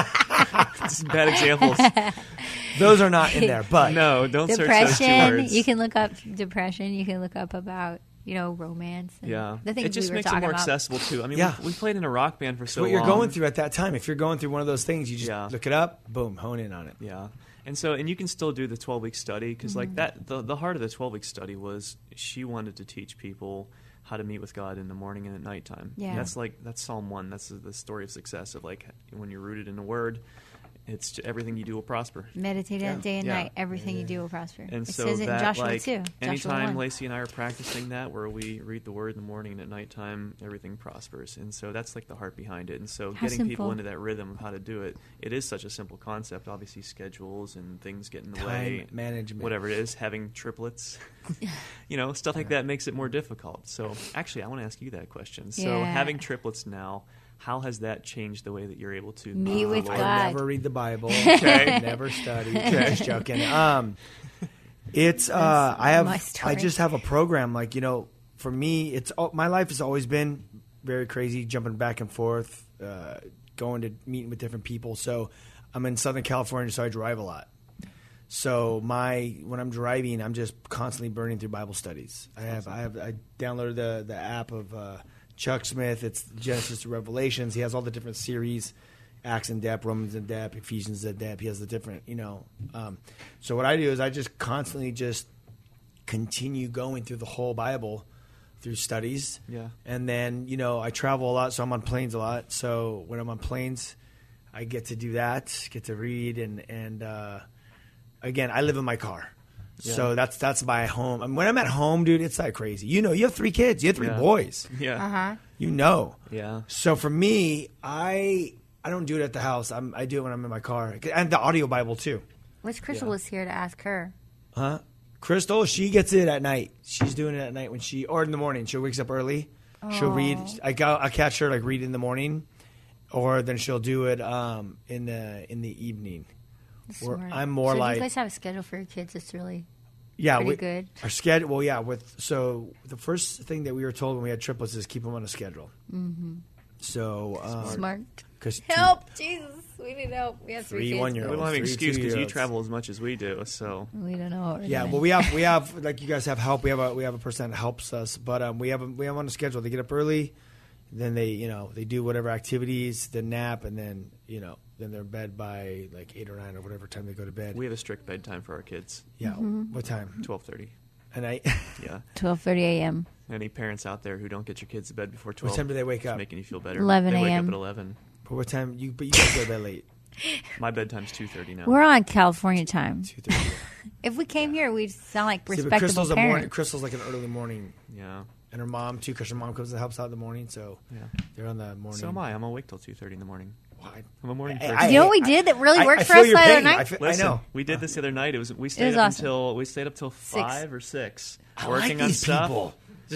Just bad examples.
those are not in there. But
No, don't search those two
depression.
words.
You can look up depression. You can look up about romance. And
Yeah,
the things
it just
we were
makes it
talking
more
about.
accessible too. I mean,
Yeah.
we played in a rock band for so
what
long.
you're going through at that time, if you're going through one of those things, you just
Yeah.
look it up, boom, hone in on it.
Yeah. And you can still do the 12-week study because like that the heart of the 12-week study was she wanted to teach people how to meet with God in the morning and at nighttime.
Yeah.
That's Psalm 1. That's the story of success of like when you're rooted in the Word everything you do will prosper.
Meditate on it day and
Yeah.
night. Everything you do will prosper.
And
it
so
says it in
that,
Joshua
like,
2. Joshua
anytime
1.
Lacey and I are practicing that, where we read the Word in the morning and at nighttime, everything prospers. And so that's like the heart behind it. And so
How
getting people
simple.
into that rhythm of how to do it, it is such a simple concept. Obviously, schedules and things get in the
Time
way.
management.
Whatever it is, having triplets, stuff like that makes it more difficult. So actually, I want to ask you that question. So
Yeah.
having triplets now, how has that changed the way that you're able to
Me with
Lord?
God.
I never read the Bible.
Okay.
Never study. Just joking. It's
my
I
story.
just have a program. Like, for me, my life has always been very crazy, jumping back and forth, going to meeting with different people. So I'm in Southern California, so I drive a lot. So when I'm driving, I'm just constantly burning through Bible studies. I downloaded the app of Chuck Smith. It's Genesis to Revelations. He has all the different series, Acts in depth, Romans in depth, Ephesians in depth. He has the different, So what I do is I just constantly just continue going through the whole Bible through studies.
Yeah.
And then, I travel a lot, so I'm on planes a lot. So when I'm on planes, I get to do that, get to read, and again, I live in my car.
Yeah.
So that's my home. I mean, when I'm at home, dude, it's like crazy. You have 3 kids. You have 3
Yeah.
boys.
Yeah. Yeah.
So for me, I don't do it at the house. I do it when I'm in my car. And the audio Bible, too.
Which Crystal was here to ask her.
Huh? Crystal, she gets it at night. She's doing it at night or in the morning. She wakes up early. She'll read. I catch her like read in the morning, or then she'll do it in the evening. Or
Smart.
I'm more
so
like,
you guys have a schedule for your kids. It's really
pretty
good.
Our schedule. Well, yeah. So the first thing that we were told when we had triplets is keep them on a schedule. Mm-hmm. So
smart.
Because
Help, Jesus! We need help. We have 3
3
kids.
one-year-olds.
We don't have an
3
excuse because you
2-year-olds.
travel as much as we do. So
We don't know what we're
Yeah,
doing.
well, we have like you guys have help. We have a person that helps us, but we have on a schedule. They get up early, then they do whatever activities, then nap, and then then they're in bed by like 8 or 9 or whatever time they go to bed.
we have a strict bedtime for our kids.
Yeah,
Mm-hmm.
what time?
12:30.
And I.
Yeah.
12:30 a.m.
Any parents out there who don't get your kids to bed before 12?
What time do they wake
just
up?
making you feel better.
11
They wake
a.m.
up at 11.
But what time? But you guys go to bed late.
My bedtime's 2:30 now.
We're on California time.
2:30.
If we came here, we'd sound like
See, but
respectable parents.
Crystal's like an early morning,
Yeah.
and her mom too, because her mom comes and helps out in the morning. So
Yeah.
they're on the morning.
So am I. I'm awake till 2:30 in the morning.
Why?
I'm a morning
I-
person.
You know what we did that really worked
I
for
feel
us
your
the other
pain.
night?
I
Listen,
know.
we did this the other night. We
It
stayed
was
up
awesome.
until
6.
5 or 6
I
working
like
on
these
stuff.
people.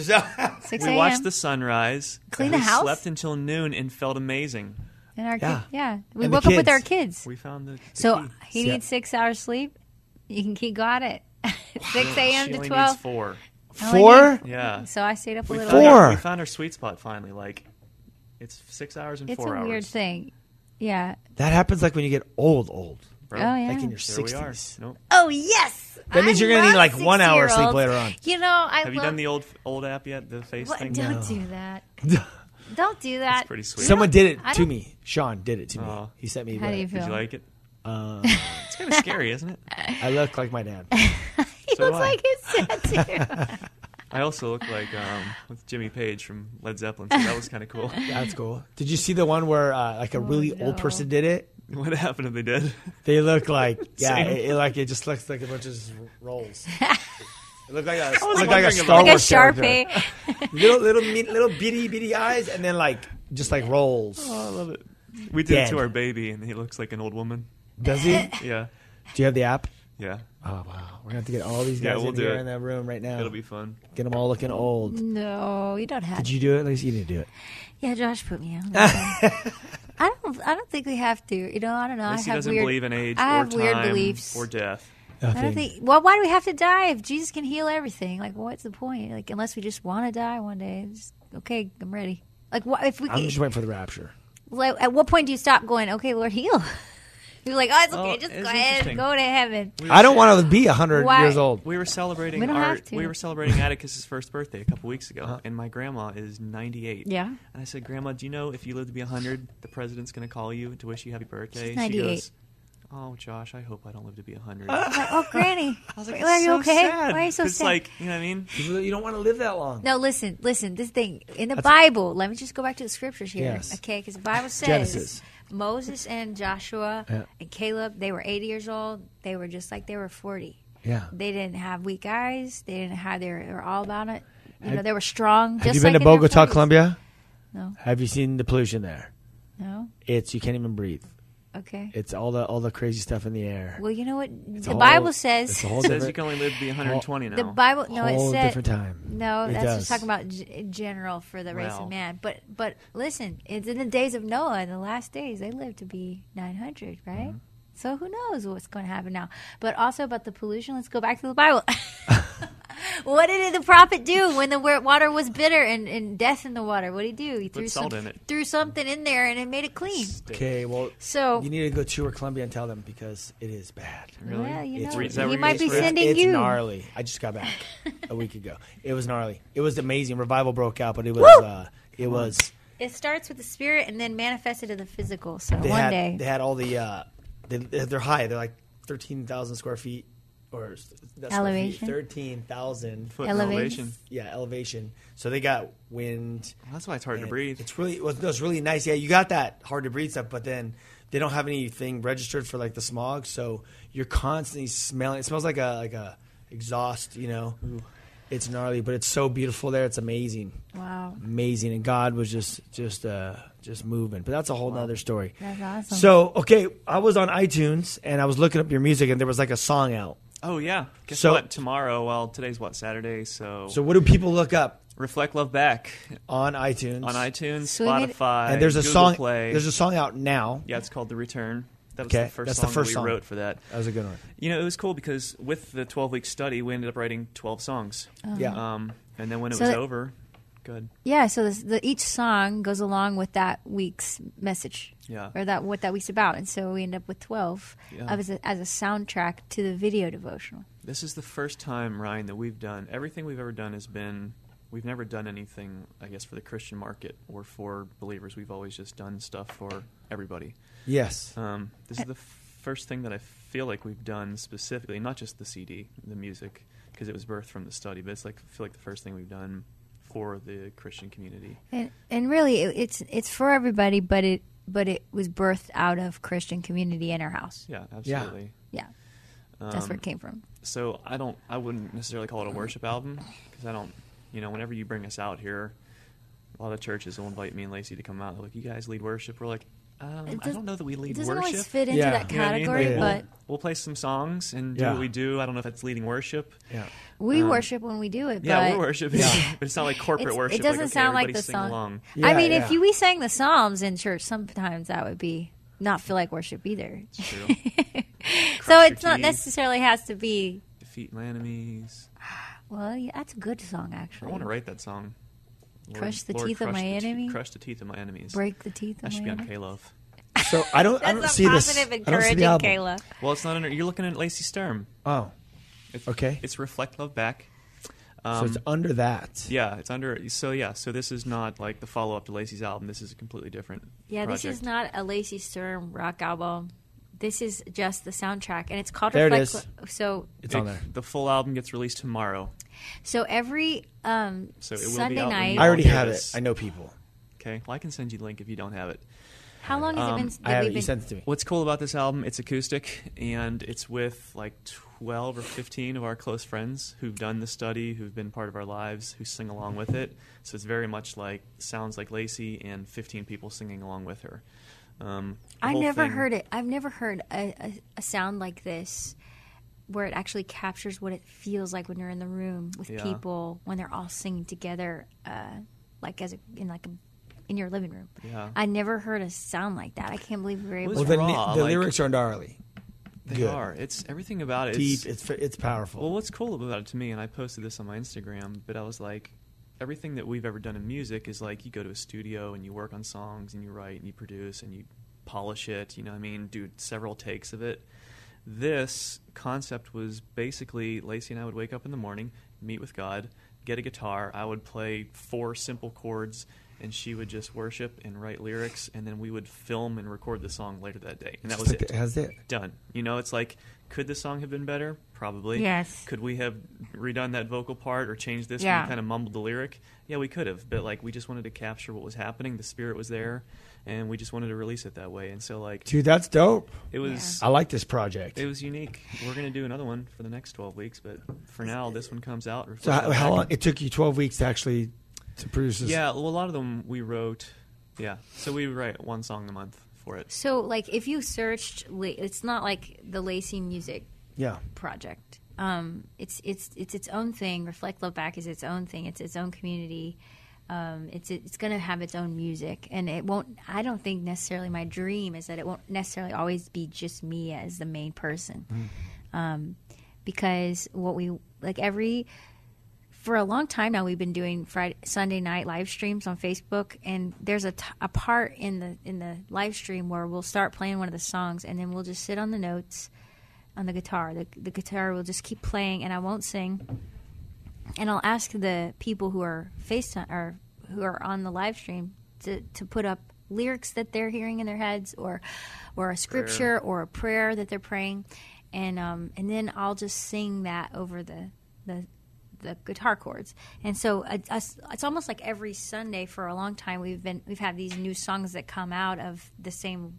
6
We
a.m.
watched the sunrise.
Clean
we
the house?
slept until noon and felt amazing.
And our
Yeah.
we
And the
woke up with
kids.
our kids.
We found the
So
key.
he
Yeah.
needs 6 hours sleep. You can keep got it. 6 a.m.
She
to
only
12.
needs 4.
I only
4?
need-
Yeah.
So I stayed up a
We
little.
found,
Four.
our, we found our sweet spot finally. Like, it's 6 hours and
It's
4
a
hours.
weird thing. Yeah.
That happens like when you get old.
Bro.
Oh, yeah.
Like in your
There we are.
60s.
Nope.
Oh, yes.
That means you're gonna need like 1 hour of sleep
6-year-olds.
later on.
You know, I
Have you
love...
done the old app yet? The face
What?
thing?
Don't do that. Don't do that.
It's pretty sweet.
Someone did it
I
to
don't-
me. Sean did it to me.
Oh.
He sent me.
How do you
Did
feel?
you like it? It's kind of scary, isn't it?
I look like my dad.
He
So do
looks
I.
like his dad, too.
I also look like with Jimmy Page from Led Zeppelin, so that was kind of cool.
That's cool. Did you see the one where like a really old
no.
person did it?
What happened if they did?
They look like
Same.
it just looks like a bunch of rolls. It looked like a
was
looked like a
wondering
Star
about
Like a
Wars character.
Sharpie.
little bitty eyes, and then like just like rolls.
Oh, I love it. We did it
Dead.
to our baby, and he looks like an old woman.
Does he?
Yeah,
Do you have the app?
yeah.
Oh wow, we're gonna have to get all these
Yeah,
guys
we'll
in
do
here
it.
in that room right now.
It'll be fun.
Get them all looking old.
No, you don't have
Did
to.
you do it, Lacey? You didn't do it.
Yeah, Josh put me on. I don't think we have to. You know, I don't know.
Lacey
I have
doesn't
weird,
believe in age
I
or
have weird
time
beliefs.
or death.
I don't think. Well, why do we have to die if Jesus can heal everything? Like, what's the point? Like, unless we just want to die one day. Just, okay, I'm ready. Like, what if we?
I'm just waiting for the rapture.
Like, at what point do you stop going? Okay, Lord, heal. You're like, oh, it's okay.
Well,
Just
it's
go ahead,
interesting.
go to heaven.
I don't want to be 100
Why?
years old.
We were celebrating
We don't have to.
we were celebrating Atticus's first birthday a couple weeks ago, and my grandma is 98.
Yeah.
And I said, Grandma, do you know if you live to be 100, the president's going to call you to wish you happy birthday?
She's
And she
98.
goes, oh, Josh, I hope I don't live to be 100.
I'm like, oh, Granny,
I was like,
are you
so
okay?
sad.
Why are you so
It's
sad?
like, you know what I mean?
You don't want to live that long.
No, listen. This thing in the Bible. Let me just go back to the scriptures here,
Yes.
okay? Because the Bible says,
Genesis.
Moses and Joshua
Yeah.
and Caleb, they were 80 years old. They were just like they were 40.
Yeah.
They didn't have weak eyes. They didn't have. They were all about it. They were strong.
Have
just
you been
like
to
in their
Bogota,
40s.
Colombia?
No.
Have you seen the pollution there?
No.
You can't even breathe.
Okay.
It's all the crazy stuff in the air.
Well, you know what
It's
the
a
Bible
whole-
says.
It's a whole
It says you
different,
can only live to be 120 now.
The Bible, no, it
whole
said
different time.
no.
It
That's
does.
just talking about in general for the race
Well.
of man. But listen, it's in the days of Noah, in the last days, they lived to be 900, right?
Mm-hmm.
So who knows what's going to happen now? But also about the pollution. Let's go back to the Bible. What did the prophet do when the water was bitter and death in the water? What did he do? He
Put salt in it.
threw something in there and it made it clean.
Okay, well,
So
you need to go tour Colombia and tell them because it is bad.
Really?
well, you
It's
know,
re- is that
he
where
might
you
be
just read?
sending
It's
you.
gnarly. I just got back a week ago. It was gnarly. It was amazing. Revival broke out, but it was.
It starts with the spirit and then manifested to the physical. So
They
one
had,
day,
they had all the. They're high. They're like 13,000 square feet, or that's
Elevation?
13,000
Foot
Elevation.
elevation.
Yeah, elevation. So they got wind.
Well, that's why it's hard to
and
breathe.
It's really it's really nice. Yeah, you got that hard to breathe stuff, but then they don't have anything registered for like the smog, so you're constantly smelling. It smells like a exhaust. It's gnarly, but it's so beautiful there. It's amazing,
wow,
amazing, and God was just moving. But that's a whole nother story.
that's awesome.
So okay, I was on iTunes and I was looking up your music, and there was like a song out.
Oh, yeah. Guess
So-
what? Tomorrow, well, today's what, Saturday? So
So what do people look up
Reflect Love Back
on iTunes?
on iTunes,
So we made-
Spotify,
And there's a
Google
song.
Play.
There's a song out now.
Yeah, it's called The Return. That was
Okay,
the first
that's
song
the first
we
song.
wrote for that.
That was a good one.
It was cool because with the 12-week study, we ended up writing 12 songs.
Yeah.
And then when it
So
was
that-
over, good.
yeah, so each song goes along with that week's message,
Yeah.
or what that week's about, and so we end up with 12
Yeah.
as a soundtrack to the video devotional.
This is the first time, Ryan, that we've done everything we've ever done has been. We've never done anything, I guess, for the Christian market or for believers. We've always just done stuff for everybody.
Yes.
This is the first thing that I feel like we've done specifically, not just the CD, the music, because it was birthed from the study, but it's like I feel like the first thing we've done for the Christian community.
And really, it's for everybody, but it was birthed out of Christian community in our house.
Yeah, absolutely.
Yeah, that's where it came from.
So I wouldn't necessarily call it a worship album because I don't, whenever you bring us out here, a lot of churches will invite me and Lacey to come out. They're like, you guys lead worship. We're like, I don't know that we lead
It doesn't
worship.
always fit into
Yeah.
that
You know what I mean?
category,
Like,
but
we'll play some songs and do
Yeah.
what we do. I don't know if that's leading worship.
Yeah.
we worship when we do it.
Yeah,
but
we're worshiping, but it's not like corporate
It's-
worship.
it doesn't
like, okay,
sound like
everybody
the
sing
song.
along.
Yeah,
I mean,
yeah.
if we sang the Psalms in church, sometimes that would be not feel like worship either.
It's true.
So
Crush
it's
your
not
teeth.
necessarily has to be.
Defeat my enemies.
Well, yeah, that's a good song actually.
I want to write that song.
Crush the teeth of
crush
my
the
enemy?
Crush the teeth of my enemies.
Break the teeth
That
of
should
my
be on
enemy.
K-Love.
So I don't see this.
Positive,
I don't see
encouraging
the album.
Kayla.
Well, it's not under. You're looking at Lacey Sturm.
Oh,
It's,
okay.
It's Reflect Love Back.
So it's under that.
Yeah, it's under. So this is not like the follow up to Lacey's album. This is a completely different.
Yeah,
project.
this is not a Lacey Sturm rock album. This is just the soundtrack, and it's called
There it
Reflect.
is.
So,
It's on there.
The full album gets released tomorrow.
so every
So it will be
Sunday
out when
night.
you
I already
hear
have
this.
it. I know people.
Okay, well I can send you the link if you don't have it.
How long has it been?
I have
we've
it. You
been-
sent it to me.
What's cool about this album? It's acoustic, and it's with like 12 or 15 of our close friends who've done the study, who've been part of our lives, who sing along with it. So it's very much like sounds like Lacey and 15 people singing along with her.
I've never heard it. I've never heard a sound like this where it actually captures what it feels like when you're in the room with
Yeah.
people when they're all singing together, like in your living room.
Yeah.
I never heard a sound like that. I can't believe we were able.
Well,
Well,
to.
raw,
the
like-
lyrics are gnarly.
They
Good.
are. It's everything about it.
Deep. It's powerful.
Well, what's cool about it to me, and I posted this on my Instagram, but I was like, everything that we've ever done in music is like you go to a studio and you work on songs and you write and you produce and you polish it, do several takes of it. This concept was basically Lacey and I would wake up in the morning, meet with God, get a guitar, I would play 4 simple chords, and she would just worship and write lyrics, and then we would film and record the song later that day. And that was it.
That's it.
Done. It's like, could the song have been better? Probably.
Yes.
Could we have redone that vocal part or changed this
Yeah.
when you kind of mumbled the lyric? Yeah, we could have. But we just wanted to capture what was happening. The spirit was there. and we just wanted to release it that way. And so like
Dude, that's dope.
it was
I like this project.
it was unique. We're gonna do another one for the next 12 weeks, but for now this one comes out.
So how long? It took you 12 weeks to actually to produce this?
Yeah, well, a lot of them we wrote. Yeah, so we write one song a month for it.
So, like, if you searched, it's not like the Lacey Music
Yeah.
Project. It's its own thing. Reflect Love Back is its own thing. It's its own community. It's going to have its own music, and it won't. I don't think necessarily. My dream is that it won't necessarily always be just me as the main person, because what we like for a long time now, we've been doing Sunday night live streams on Facebook, and there's a part in the live stream where we'll start playing one of the songs, and then we'll just sit on the notes on the guitar. The guitar will just keep playing, and I won't sing. And I'll ask the people who are FaceTime or who are on the live stream to put up lyrics that they're hearing in their heads, or a scripture or a prayer that they're praying, and then I'll just sing that over the guitar chords. And so it's almost like every Sunday for a long time we've had these new songs that come out of the same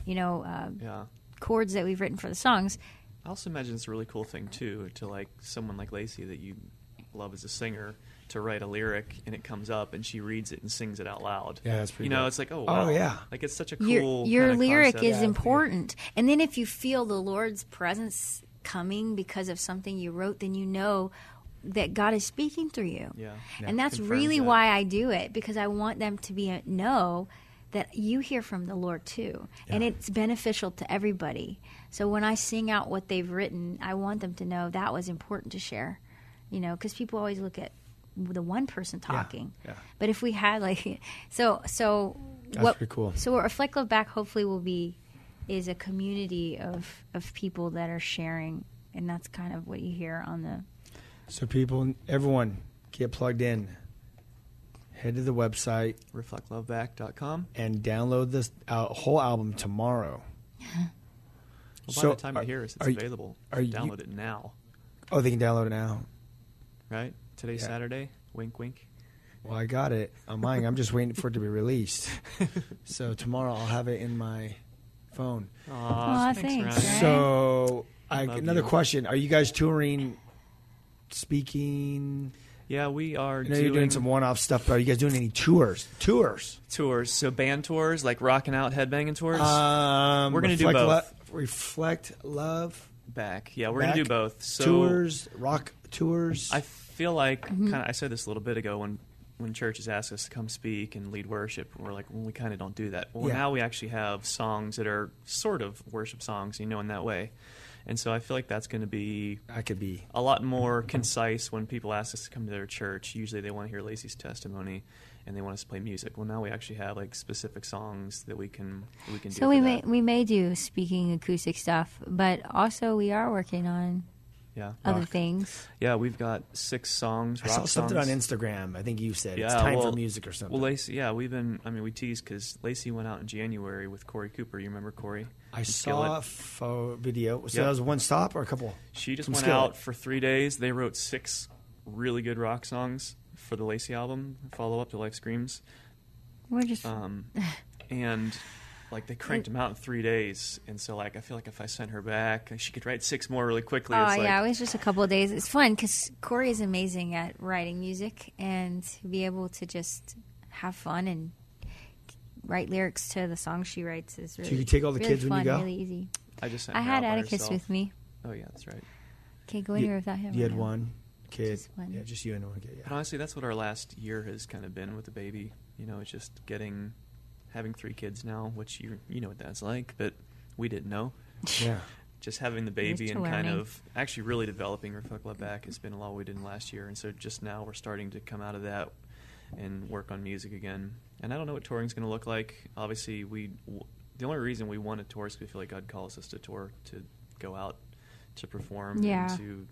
chords that we've written for the songs.
I also imagine it's a really cool thing too to like someone like Lacey that you love as a singer to write a lyric and it comes up and she reads it and sings it out loud.
Yeah, that's pretty
dope.
dope.
It's like, oh wow.
Oh, yeah.
Like it's such a cool
Your
kind of
lyric
concept.
is important. And then if you feel the Lord's presence coming because of something you wrote, then you know that God is speaking through you.
Yeah.
And that's
Confirms
really
that.
why I do it, because I want them to know that you hear from the Lord too. And it's beneficial to everybody. So when I sing out what they've written, I want them to know that was important to share. Because people always look at the one person talking.
Yeah.
But if we had so
That's pretty cool.
So what Reflect Love Back hopefully is a community of people that are sharing, and that's kind of what you hear on the.
So everyone, get plugged in. Head to the website
reflectloveback.com.
and download this whole album tomorrow.
Well, by the time you hear it, it's available.
are you-
Download it now,
Oh, they can download it now.
right? Today's
Yeah.
Saturday. Wink, wink.
Well, I got it on mine. I'm just waiting for it to be released. So tomorrow I'll have it in my phone.
Aw, thanks,
Ryan.
right?
So
Love
another
you.
question: are you guys touring, speaking?
Yeah, we are
I know you're doing some one-off stuff, but are you guys doing any tours?
tours. So band tours, like rocking out, headbanging tours.
We're
gonna do both.
Reflect Love
Back. Yeah, we're
Back.
going to do both. So
tours, rock tours.
I feel like I said this a little bit ago when churches ask us to come speak and lead worship, we're like, well, we kind of don't do that. Well,
Yeah.
now we actually have songs that are sort of worship songs, in that way. And so I feel like that's going to be
I could be.
a lot more concise when people ask us to come to their church. Usually they want to hear Lacey's testimony and they want us to play music. Well, now we actually have like specific songs that we can do.
So we may do speaking acoustic stuff, but also we are working on
Yeah.
other things.
Yeah, we've got 6 songs,
I
rock
saw something on
songs.
Instagram. I think you said it's
Yeah,
time for
well-
music or something.
Well, Lacey, yeah, we teased because Lacey went out in January with Corey Cooper. You remember Corey?
I
From
saw a
Skillet?
video. So
Yep.
that was one stop or a couple?
She just
from
went
Skillet.
out for 3 days. They wrote 6 really good rock songs for the Lacey album, follow up to Life Screams.
We're just
And like they cranked them out in 3 days. And so like I feel like if I sent her back, she could write 6 more really quickly.
Oh,
It's like,
yeah, it was just a couple of days. It's fun because Corey is amazing at writing music, and to be able to just have fun and write lyrics to the songs she writes is really,
you take all the
really
kids when you
fun,
go?
really easy.
I just sent
I
her
had
out by
Atticus
herself.
with me.
Oh yeah, that's right.
Can't go anywhere without him.
You had
right now.
one kid.
Just one.
Yeah, just you and one kid.
But
Yeah.
honestly, that's what our last year has kind of been with the baby. It's just having 3 kids now, which you know what that's like, but we didn't know.
Yeah.
Just having the baby
Used to
and kind
learning.
of actually really developing Reflect Love Back has been a lot we did last year, and so just now we're starting to come out of that and work on music again. And I don't know what touring's going to look like. Obviously, the only reason we want to tour is because we feel like God calls us to tour, to go out, to perform,
Yeah.
and to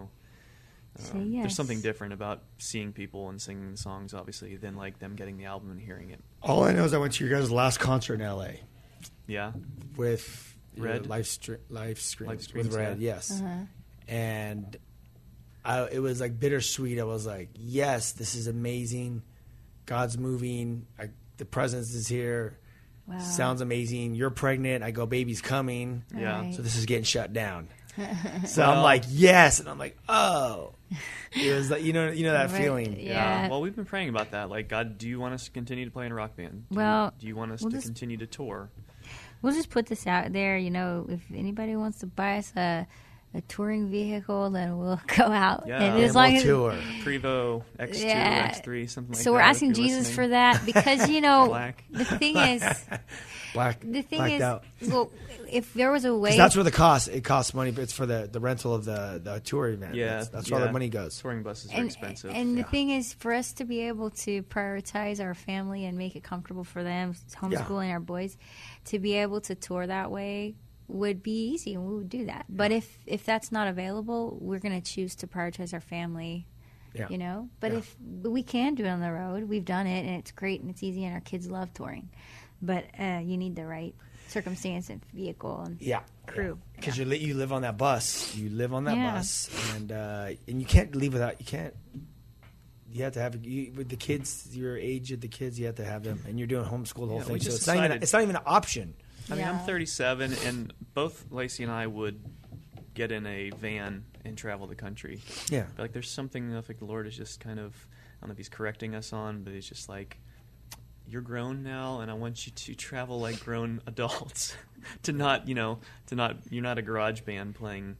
Say yes.
There's something different about seeing people and singing the songs, obviously, than like them getting the album and hearing it.
All I know is I went to your guys' last concert in L.A.
Yeah,
with
Red?
Life Screams
Screams,
with Red,
yeah.
yes. And it was like bittersweet. I was like, yes, this is amazing. God's moving. The presence is here.
Wow.
Sounds amazing. You're pregnant. I go, baby's coming.
Yeah.
Right.
So this is getting shut down. So I'm like, yes. And I'm like, oh. It was like, you know that
Right.
feeling.
Yeah.
Well, we've been praying about that. Like, God, do you want us to continue to play in a rock band?
Well,
do you want us
we'll
to
just-
continue to tour?
We'll just put this out there. If anybody wants to buy us a touring vehicle, then we'll go out.
Yeah.
And
And
as long
we'll
as
tour.
Prevo X2,
Yeah.
X3, something like
so
that.
we're
if
asking
you're
Jesus
listening.
for that because
Black.
the thing is
Blacked out.
well, if there was a way
'Cause that's where it costs money, but it's for the rental of the tour event.
Yeah.
That's where all the money goes.
Touring buses are
and,
expensive.
And the thing is, for us to be able to prioritize our family and make it comfortable for them, homeschooling our boys, to be able to tour that way would be easy, and we would do that. But if that's not available, we're going to choose to prioritize our family.
Yeah.
But
Yeah.
but we can do it on the road. We've done it, and it's great and it's easy, and our kids love touring. But you need the right circumstance and vehicle and crew.
Because you live on that bus. You live on that
Yeah.
bus, and you can't leave without. You can't. You have to have with the kids. Your age of the kids, you have to have them, and you're doing homeschool the whole
Yeah,
thing.
we
So
just
it's not even.
decided-
It's not even an option.
I mean,
Yeah.
I'm 37, and both Lacey and I would get in a van and travel the country.
Yeah.
But, like, there's something I think the Lord is just kind of, I don't know if He's correcting us on, but He's just like, you're grown now, and I want you to travel like grown adults. You're not a garage band playing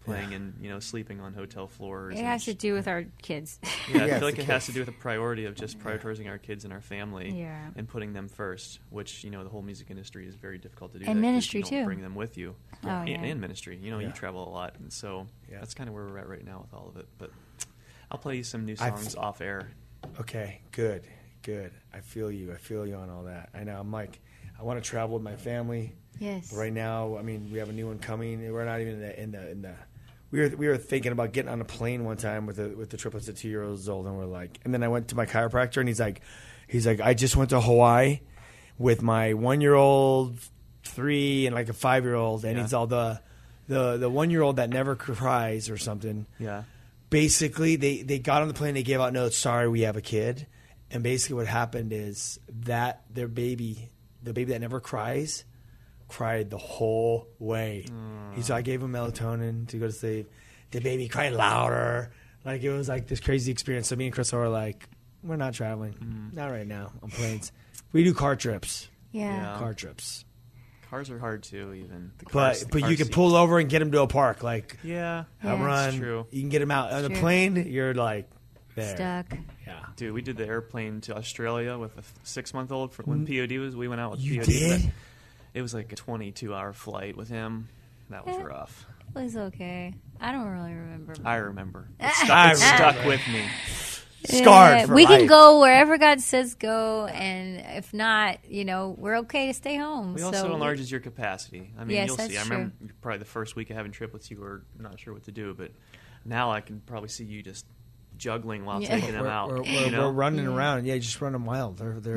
and sleeping on hotel floors.
It
and
has to do with our kids.
Yeah, I
Yeah,
feel like
the
it has
kids.
to do with the priority of just prioritizing our kids and our family
Yeah.
and putting them first, which, the whole music industry is very difficult to do.
And
that 'cause
ministry,
you don't
too.
bring them with you.
Oh,
and,
yeah.
and ministry. You
Yeah.
travel a lot, and so
Yeah.
that's kind of where we're at right now with all of it. But I'll play you some new songs off air.
Okay, good. I feel you on all that. I know. I'm like, I want to travel with my family.
Yes.
But right now, I mean, we have a new one coming. We're not even in the. We were thinking about getting on a plane one time with the triplets at 2 years old, and we're like, and then I went to my chiropractor, and he's like, I just went to Hawaii with my 1-year-old, 3, and like a 5-year-old, and
Yeah.
he's all the 1-year-old that never cries or something.
Yeah.
Basically, they got on the plane, they gave out notes, sorry, we have a kid. And basically what happened is that the baby that never cried the whole way. So I gave him melatonin to go to sleep. The baby cried louder. Like, it was like this crazy experience. So me and Crystal were like, we're not traveling. Not right now on planes. We do car trips.
Yeah.
Car trips.
Cars are hard too, even. The
But
car
you can
seats.
pull over and get them to a park. Like,
Yeah.
a
Yeah.
run.
It's true.
You can get them out. On the
True.
plane, you're like there.
Stuck.
Yeah.
Dude, we did the airplane to Australia with a 6-month-old for when POD was. We went out with
You
POD.
did?
but It was like a 22-hour flight with him. That was rough.
It was okay. I don't really remember.
I remember.
I
It stuck
remember.
with me.
Scarred for
we
life.
can go wherever God says go, and if not, we're okay to stay home.
We
so
also enlarges your capacity. I mean,
Yes,
you'll see.
that's
I remember probably the first week of having triplets, you were not sure what to do, but now I can probably see you just juggling while
Yeah.
taking them out.
We're running around. Yeah, just run them wild. They're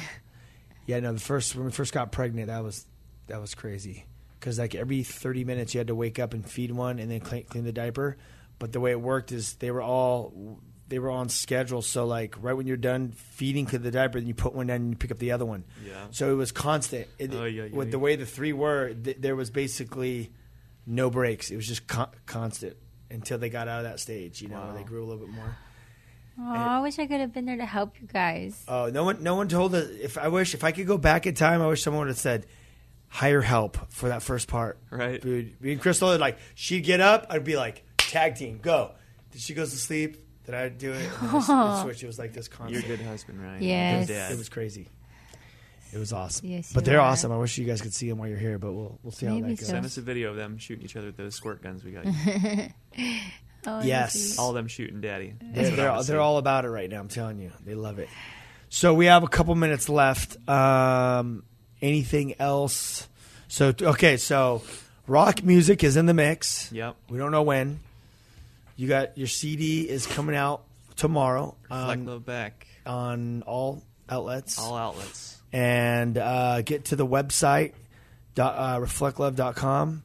Yeah.
no. When we first got pregnant, that was crazy. Because like every 30 minutes, you had to wake up and feed one, and then clean the diaper. But the way it worked is they were on schedule. So like right when you're done feeding to the diaper, then you put one down and you pick up the other one.
Yeah.
So it was constant. With the way the 3 were, there was basically no breaks. It was just constant until they got out of that stage. Where they grew a little bit more.
Oh, I wish I could have been there to help you guys.
Oh, no one told us. If I could go back in time, I wish someone would have said, hire help for that first part.
Right.
Dude, me and Crystal, like, she'd get up, I'd be like, tag team, go. Then she goes to sleep, then I'd do it. And then switch. It was like this constant.
You're a good husband, Ryan.
Yes.
Good dad.
It was crazy. It was awesome.
Yes,
but
you
they're
are.
awesome. I wish you guys could see them while you're here, but we'll see how
Maybe
that goes.
so.
Send us a video of them shooting each other with those squirt guns we got.
Oh,
Yes.
All them shooting daddy. That's what I would say.
They're all about it right now. I'm telling you, they love it. So we have a couple minutes left. Anything else? So rock music is in the mix.
Yep.
We don't know when. You got your CD is coming out tomorrow
Reflect Love Back.
on all outlets.
All outlets.
And get to the website reflectlove.com.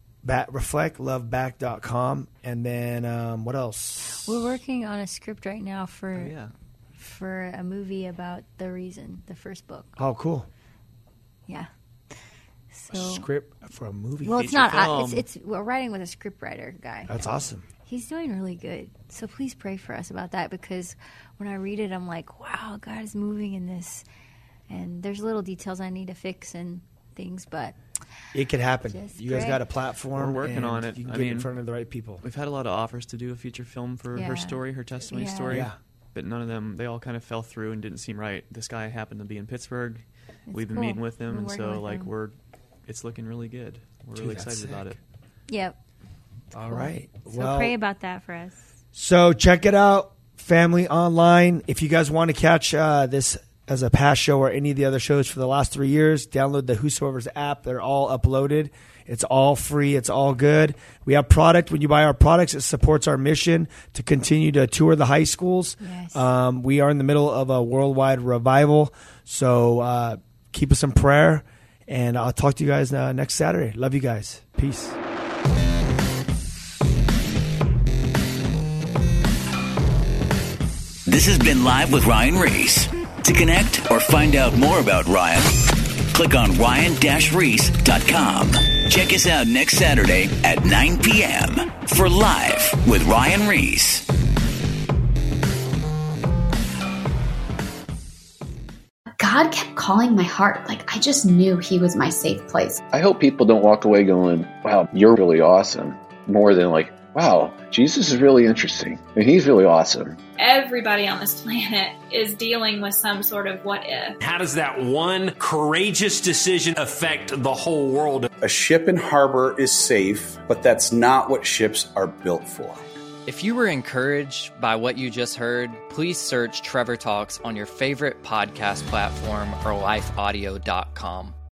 reflectloveback.com, and then what else?
We're working on a script right now for
Oh, yeah.
for a movie about The Reason, the first book.
Oh, cool.
Yeah.
A script for a movie.
Well, it's
feature
not.
film.
We're writing with a scriptwriter guy.
That's awesome.
He's doing really good. So please pray for us about that, because when I read it, I'm like, wow, God is moving in this. And there's little details I need to fix and things, but
It could happen.
Just
You guys
pray.
got a platform.
We're working
and
on it.
You can
I
get in
mean,
front of the right people.
We've had a lot of offers to do a feature film for her
Yeah.
story, her testimony
Yeah.
story.
Yeah.
But none of them, they all kind of fell through and didn't seem right. This guy happened to be in Pittsburgh. We've been
cool.
meeting with him,
Been
and
working
so
with
like
him.
it's looking really good. We're
Dude,
really
that's
excited about
sick.
it.
yep.
All right.
So
Well,
pray about that for us.
so check it out, Family Online. If you guys want to catch this as a past show or any of the other shows for the last 3 years, download the Whosoever's app. They're all uploaded. It's all free. It's all good. We have product. When you buy our products, it supports our mission to continue to tour the high schools.
Yes.
We are in the middle of a worldwide revival. So keep us in prayer. And I'll talk to you guys next Saturday. Love you guys. Peace.
This has been Live with Ryan Reese. To connect or find out more about Ryan, click on ryan-reese.com. Check us out next Saturday at 9 p.m. for Live with Ryan Reese.
God kept calling my heart. Like, I just knew he was my safe place.
I hope people don't walk away going, wow, you're really awesome. More than like, wow, Jesus is really interesting and he's really awesome.
Everybody on this planet is dealing with some sort of what if.
How does that one courageous decision affect the whole world?
A ship in harbor is safe, but that's not what ships are built for.
If you were encouraged by what you just heard, please search Trevor Talks on your favorite podcast platform or lifeaudio.com.